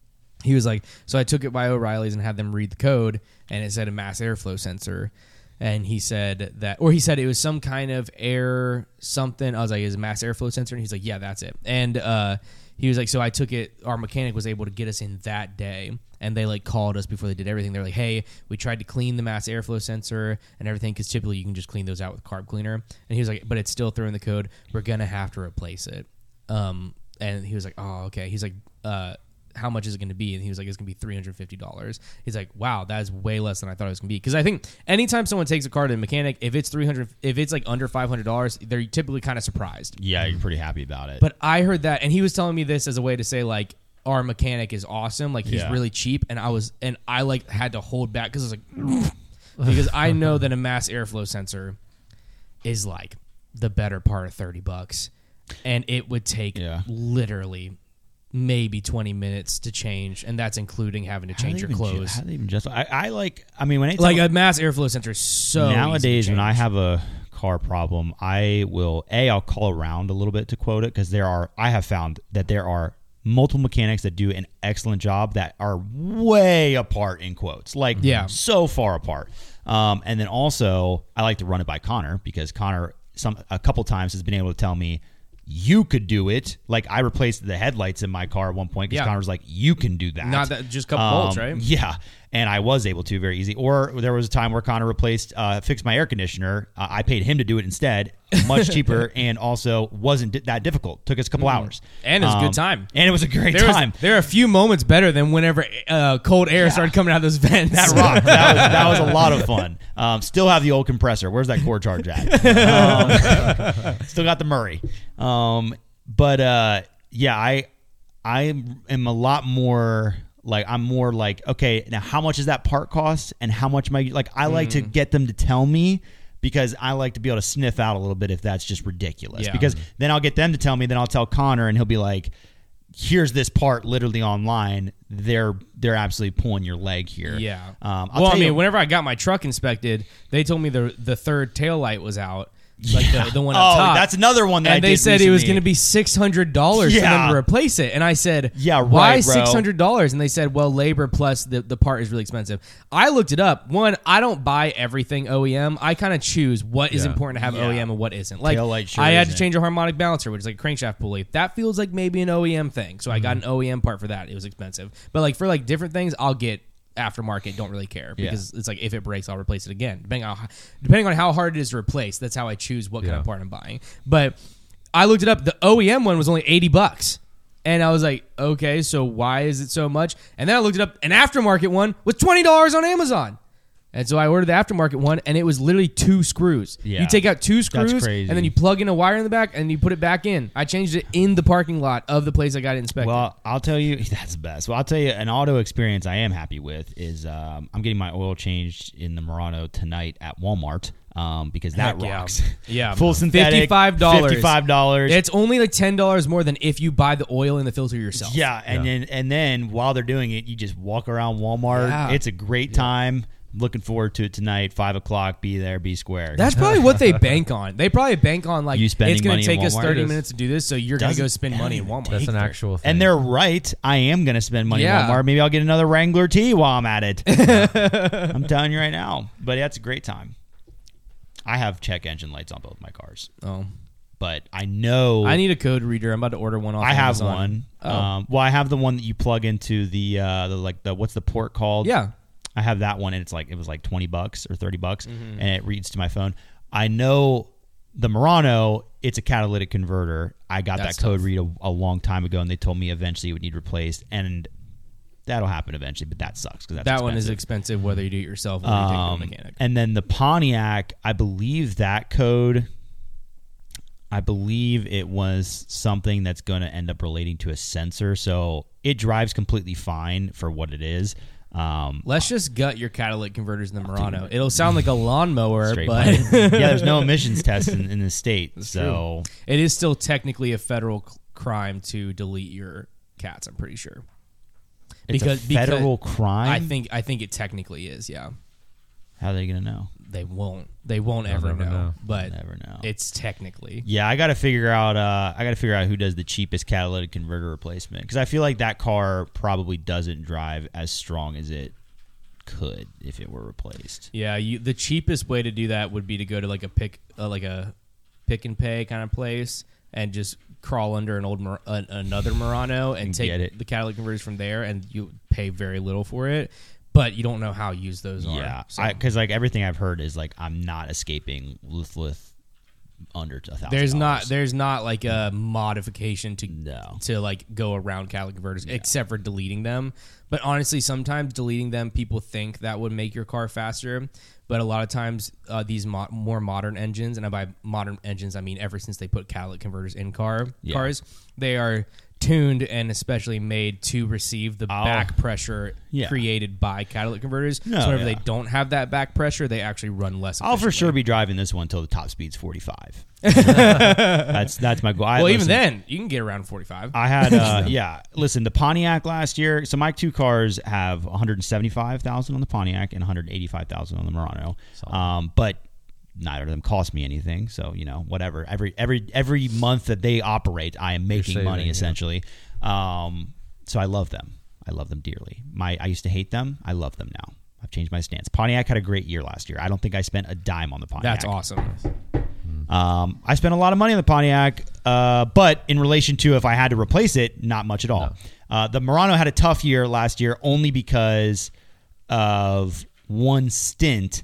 He was like, so I took it by O'Reilly's and had them read the code, and it said a mass airflow sensor. And he said that, or he said it was some kind of air something. I was like, is it a mass airflow sensor? And he's like, yeah, that's it. And uh, he was like, so I took it, our mechanic was able to get us in that day. And they like called us before they did everything. They're like, hey, we tried to clean the mass airflow sensor and everything, because typically you can just clean those out with carb cleaner. And he was like, but it's still throwing the code. We're going to have to replace it. Um, and he was like, oh, okay. He's like, uh, how much is it going to be? And he was like, it's going to be three hundred fifty dollars. He's like, wow, that is way less than I thought it was going to be. Because I think anytime someone takes a car to the mechanic, if it's three hundred, if it's like under five hundred dollars, they're typically kind of surprised. yeah, you're pretty happy about it. But I heard that, and he was telling me this as a way to say like, our mechanic is awesome, like he's Yeah. really cheap. And I was, and I like had to hold back because I was like, because I know that a mass airflow sensor is like the better part of thirty bucks, and it would take Yeah. literally maybe twenty minutes to change, and that's including having to How do change they your even ju- clothes. How do they even just? I, I like. I mean, when it's Like a mass airflow sensor is so easy to nowadays, when I change. have a car problem, I will a I'll call around a little bit to quote it, because there are I have found that there are multiple mechanics that do an excellent job that are way apart in quotes, like Yeah. so far apart. Um, and then also I like to run it by Connor, because Connor some a couple times has been able to tell me, you could do it. Like I replaced the headlights in my car at one point because Yeah. Connor was like, you can do that. Not that- just a couple Um, bolts, right? Yeah, and I was able to very easy. Or there was a time where Connor replaced, uh, fixed my air conditioner. Uh, I paid him to do it instead, much cheaper, and also wasn't di- that difficult. Took us a couple hours, And it was a good Um, time. And it was a great There, was, time. there are a few moments better than whenever uh, cold air started coming out of those vents. That rocked. That was, that was a lot of fun. Um, still have the old compressor. Where's that core charge at? Um, still got the Murray. Um, but uh, yeah, I I am a lot more like I'm more like, okay, now how much does that part cost, and how much am I like? I like to get them to tell me, because I like to be able to sniff out a little bit if that's just ridiculous. Yeah. Because then I'll get them to tell me, then I'll tell Connor, and he'll be like, here's this part literally online. They're they're absolutely pulling your leg here. Yeah. Um, I'll well, I tell mean, you- whenever I got my truck inspected, they told me the the third tail light was out, like Yeah. the, the one Oh, up top. that's another one that and I they did said it was recently. going to be six hundred dollars for them Yeah. to replace it. And I said, Yeah, why right, bro. six hundred dollars? And they said, well, labor plus the, the part is really expensive. I looked it up. One, I don't buy everything O E M. I kind of choose what is Yeah. important to have Yeah. O E M and what isn't. Like, Tail light sure I had to isn't. change a harmonic balancer, which is like a crankshaft pulley. That feels like maybe an O E M thing. So I got an O E M part for that. It was expensive. But like for like different things, I'll get aftermarket. Don't really care, because it's like if it breaks, I'll replace it again. Depending on how, depending on how hard it is to replace, that's how I choose what kind Yeah. of part I'm buying. But I looked it up. The O E M one was only eighty bucks. And I was like, okay, so why is it so much? And then I looked it up. An aftermarket one was twenty dollars on Amazon. And so I ordered the aftermarket one, and it was literally two screws. Yeah. You take out two screws, crazy. and then you plug in a wire in the back, and you put it back in. I changed it in the parking lot of the place I got it inspected. Well, I'll tell you, that's the best. Well, I'll tell you, an auto experience I am happy with is um, I'm getting my oil changed in the Murano tonight at Walmart um, because that Heck yeah. rocks. Yeah. Full synthetic, fifty-five dollars. fifty-five dollars. It's only like ten dollars more than if you buy the oil and the filter yourself. Yeah, and Yeah. then and then while they're doing it, you just walk around Walmart. Yeah. It's a great time. Looking forward to it tonight, five o'clock. Be there, be square. That's probably what they bank on. They probably bank on like You spending it's going money to in take us Walmart? thirty It is. minutes to do this, so you're going to Doesn't- go spend money in Walmart. That's an actual thing. and they're right. I am going to spend money Yeah. at Walmart. Maybe I'll get another Wrangler tee while I'm at it. I'm telling you right now. But that's a great time. I have check engine lights on both my cars, Oh, but I know I need a code reader. I'm about to order one off. I have Amazon. one. Oh. Um, well, I have the one that you plug into the uh, the like the what's the port called? Yeah. I have that one, and it's like it was like twenty bucks or thirty bucks, Mm-hmm. and it reads to my phone. I know the Murano, it's a catalytic converter. I got That's that code tough. read a, a long time ago, and they told me eventually it would need replaced, and that'll happen eventually. But that sucks because That one is expensive whether you do it yourself or you take it to a um, mechanic. and then the Pontiac, I believe that code, I believe it was something that's going to end up relating to a sensor. So it drives completely fine for what it is. Um, Let's just gut your catalytic converters in the Murano. It'll sound like a lawnmower, straight but money. yeah, there's no emissions test in, in the state. So it is still technically a federal c- crime to delete your cats. I'm pretty sure. it's a federal crime. I think I think it technically is. Yeah, How are they going to know? they won't. They won't They'll ever never know, know. But Never know. it's technically. Yeah, I got to figure out. Uh, I got to figure out who does the cheapest catalytic converter replacement because I feel like that car probably doesn't drive as strong as it could if it were replaced. Yeah, you, the cheapest way to do that would be to go to like a pick, uh, like a pick and pay kind of place, and just crawl under an old Mur- uh, another Murano and And take get it. the catalytic converters from there, and you pay very little for it. But you don't know how used those are. Yeah, so. because like everything I've heard is like I'm not escaping with with under a thousand. There's not dollars. there's not like a modification to No. to like go around catalytic converters except for deleting them. But honestly, sometimes deleting them, people think that would make your car faster. But a lot of times, uh, these mo- more modern engines, and by modern engines I mean ever since they put catalytic converters in car Yeah. cars, they are tuned and especially made to receive the Oh. back pressure Yeah. created by catalytic converters. No, so whenever yeah. they don't have that back pressure, they actually run less. I'll for efficiently. sure be driving this one until the top speed's forty-five. that's that's my goal. I, Well, even listen, then, you can get around forty-five. I had uh, yeah. Listen, the Pontiac last year. So my two cars have one hundred seventy-five thousand on the Pontiac and one hundred eighty-five thousand on the Murano. Um, but neither of them cost me anything. So you know, whatever. Every every every month that they operate, I am making saving, money yeah. essentially. Um, so I love them. I love them dearly. My I used to hate them. I love them now. I've changed my stance. Pontiac had a great year last year. I don't think I spent a dime on the Pontiac. That's awesome. Um, I spent a lot of money on the Pontiac, uh, but in relation to if I had to replace it, not much at all. Uh, the Murano had a tough year last year only because of one stint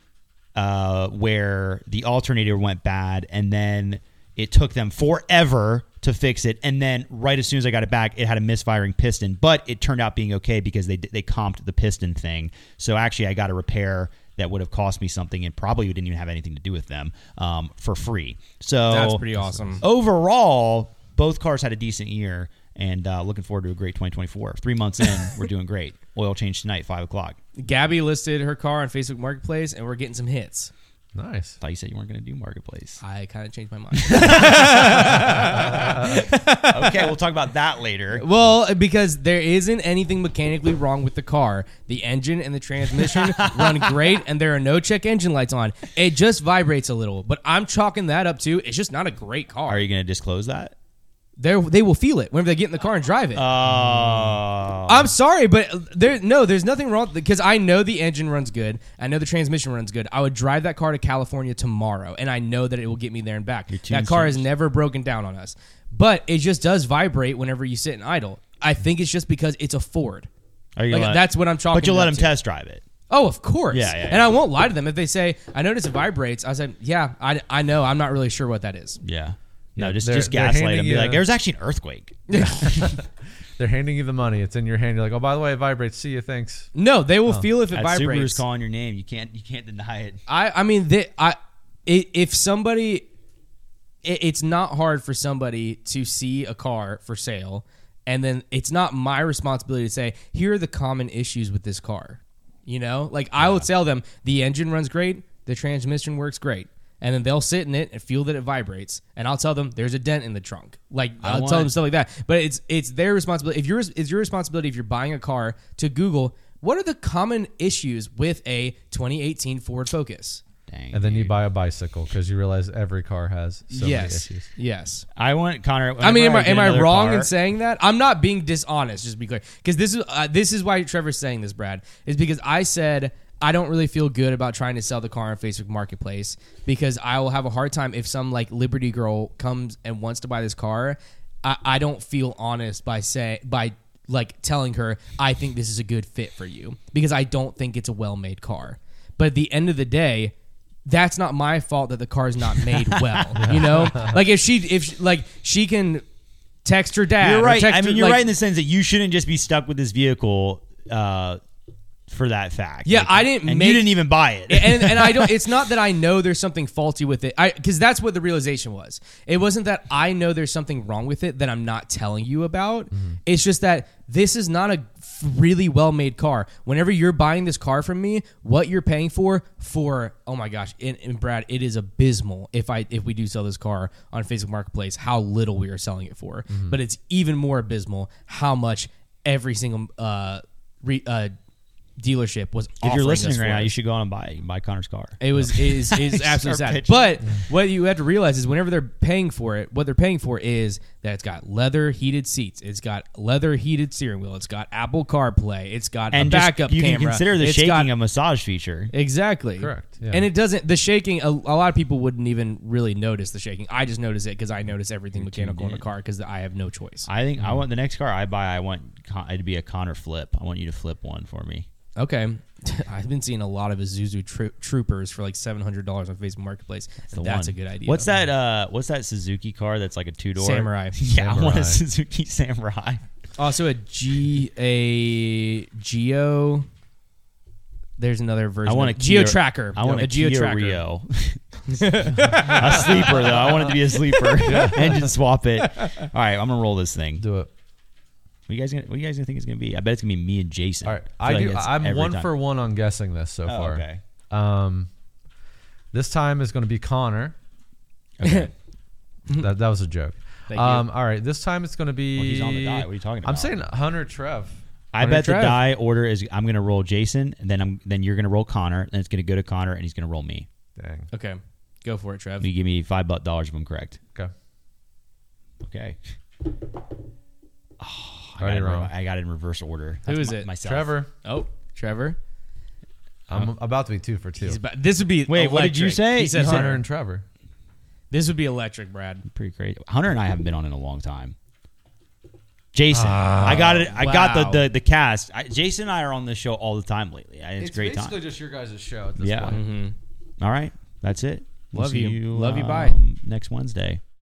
uh, where the alternator went bad, and then it took them forever to fix it. And then right as soon as I got it back, it had a misfiring piston, but it turned out being okay because they they comped the piston thing. So actually, I got a repair that would have cost me something and probably didn't even have anything to do with them um, for free. So That's pretty awesome. overall, both cars had a decent year, and uh, looking forward to a great twenty twenty-four. Three months in, we're doing great. Oil change tonight, five o'clock. Gabby listed her car on Facebook Marketplace, and we're getting some hits. Nice. Thought you said you weren't going to do Marketplace. I kind of changed my mind. Okay, we'll talk about that later. Well, because there isn't anything mechanically wrong with the car. The engine and the transmission run great, and there are no check engine lights on. It just vibrates a little, but I'm chalking that up to it's just not a great car. Are you going to disclose that? They they will feel it whenever they get in the car and drive it. Oh. I'm sorry, but there no, there's nothing wrong because I know the engine runs good. I know the transmission runs good. I would drive that car to California tomorrow, and I know that it will get me there and back. Your That tune's car has changed. never broken down on us, but it just does vibrate whenever you sit and idle. I think it's just because it's a Ford. Are you Like, gonna let- that's what I'm chalking But you'll it let up them to. test drive it. Oh, of course. Yeah, yeah, And yeah. I won't lie to them if they say, "I notice it vibrates." I said, "Yeah, I, I know. I'm not really sure what that is." Yeah. No, Yeah, just they're- just they're gaslight handing them. Be you like, a- there's actually an earthquake. they're handing you the money. It's in your hand. You're like, oh, by the way, it vibrates. See you. Thanks. No, they will feel if it That vibrates. Subaru's calling your name. You can't you can't deny it. I I mean, they, I i- if somebody, it, it's not hard for somebody to see a car for sale, and then it's not my responsibility to say, here are the common issues with this car. You know, like I will tell them the engine runs great, the transmission works great. And then they'll sit in it and feel that it vibrates, and I'll tell them there's a dent in the trunk. Like I'll want- tell them stuff like that. But it's it's their responsibility. If you're it's your responsibility if you're buying a car to Google what are the common issues with a twenty eighteen Ford Focus. Dang. And then you dude. buy a bicycle because you realize every car has so many yes, issues. yes. I want Connor. I mean, am whenever I, get am I another wrong car- in saying that? I'm not being dishonest. Just to be clear, because this is uh, this is why Trevor's saying this, Brad, is because I said I don't really feel good about trying to sell the car on Facebook Marketplace because I will have a hard time if some like Liberty girl comes and wants to buy this car. I, I don't feel honest by say by like telling her I think this is a good fit for you because I don't think it's a well-made car. But at the end of the day, that's not my fault that the car's not made well. You know, like if she if she, like she can text her dad. You're or right. text I mean, her, you're like- right in the sense that you shouldn't just be stuck with this vehicle uh, for that fact. Yeah, Like, I didn't and make- you didn't even buy it. and and I don't. It's not that I know there's something faulty with it. I because that's what the realization was. It wasn't that I know there's something wrong with it that I'm not telling you about. Mm-hmm. It's just that this is not a really well made car. Whenever you're buying this car from me, what you're paying for for oh my gosh, and, and Brad, it is abysmal. If I if we do sell this car on Facebook Marketplace, how little we are selling it for. Mm-hmm. But it's even more abysmal how much every single uh, re, uh dealership was if offering you're us listening right for now, it. you should go on and buy buy Connor's car. It was is is Start absolutely sad. pitching. But what you have to realize is whenever they're paying for it, what they're paying for is that it's got leather heated seats, it's got leather heated steering wheel, it's got Apple CarPlay, it's got And a just, backup you camera. can consider the it's shaking got, a massage feature. exactly Correct, yeah. And it doesn't the shaking. A, a lot of people wouldn't even really notice the shaking. I just notice it because I notice everything mechanical in the in. car because I have no choice. I think I want the next car I buy. I want Con- it to be a Connor flip. I want you to flip one for me. Okay. I've been seeing a lot of Isuzu tro- Troopers for like seven hundred dollars on Facebook Marketplace. That's, and the that's one. a good idea. What's that? Uh, what's that Suzuki car that's like a two door Samurai. Yeah, I want Samurai. a Suzuki Samurai. Also a G a Geo. There's another version. I want a of- Geo Kia- Tracker. I want a a Geo Kia Tracker. Rio. a sleeper though. I want it to be a sleeper. Engine swap it. All right, I'm gonna roll this thing. Do it. What you guys gonna, what you guys gonna think it's gonna be? I bet it's gonna be me and Jason. All right. feel I like do. it's I'm every one time. for one on guessing this so Oh, far. okay. Um, this time is going to be Connor. Okay. that that was a joke. Thank um, all right. This time it's going to be. Well, he's on the die. What are you talking about? I'm saying Hunter Trev. I Hunter bet the Trev. die order is I'm gonna roll Jason, and then I'm then you're gonna roll Connor, then it's gonna go to Connor, and he's gonna roll me. Dang. Okay. Go for it, Trev. You give me five bu- dollars if I'm correct. Okay. Okay. Oh, I, Already got it, in- wrong. I got it in reverse order. Who That's is my- it? Myself. Trevor. Oh, Trevor. I'm about to be two for two. He's about, this would be Wait, what did you electric. say? He said You said- Hunter. Hunter and Trevor. This would be electric, Brad. Pretty crazy. Hunter and I haven't been on in a long time. Jason, I got it. I got wow. the the, the cast. I, Jason and I are on this show all the time lately. I- It's, a great time. just your guys' show at this Yeah. point. Mm-hmm. All right, that's it. We'll Love see you. Love you, bye. um, next Wednesday.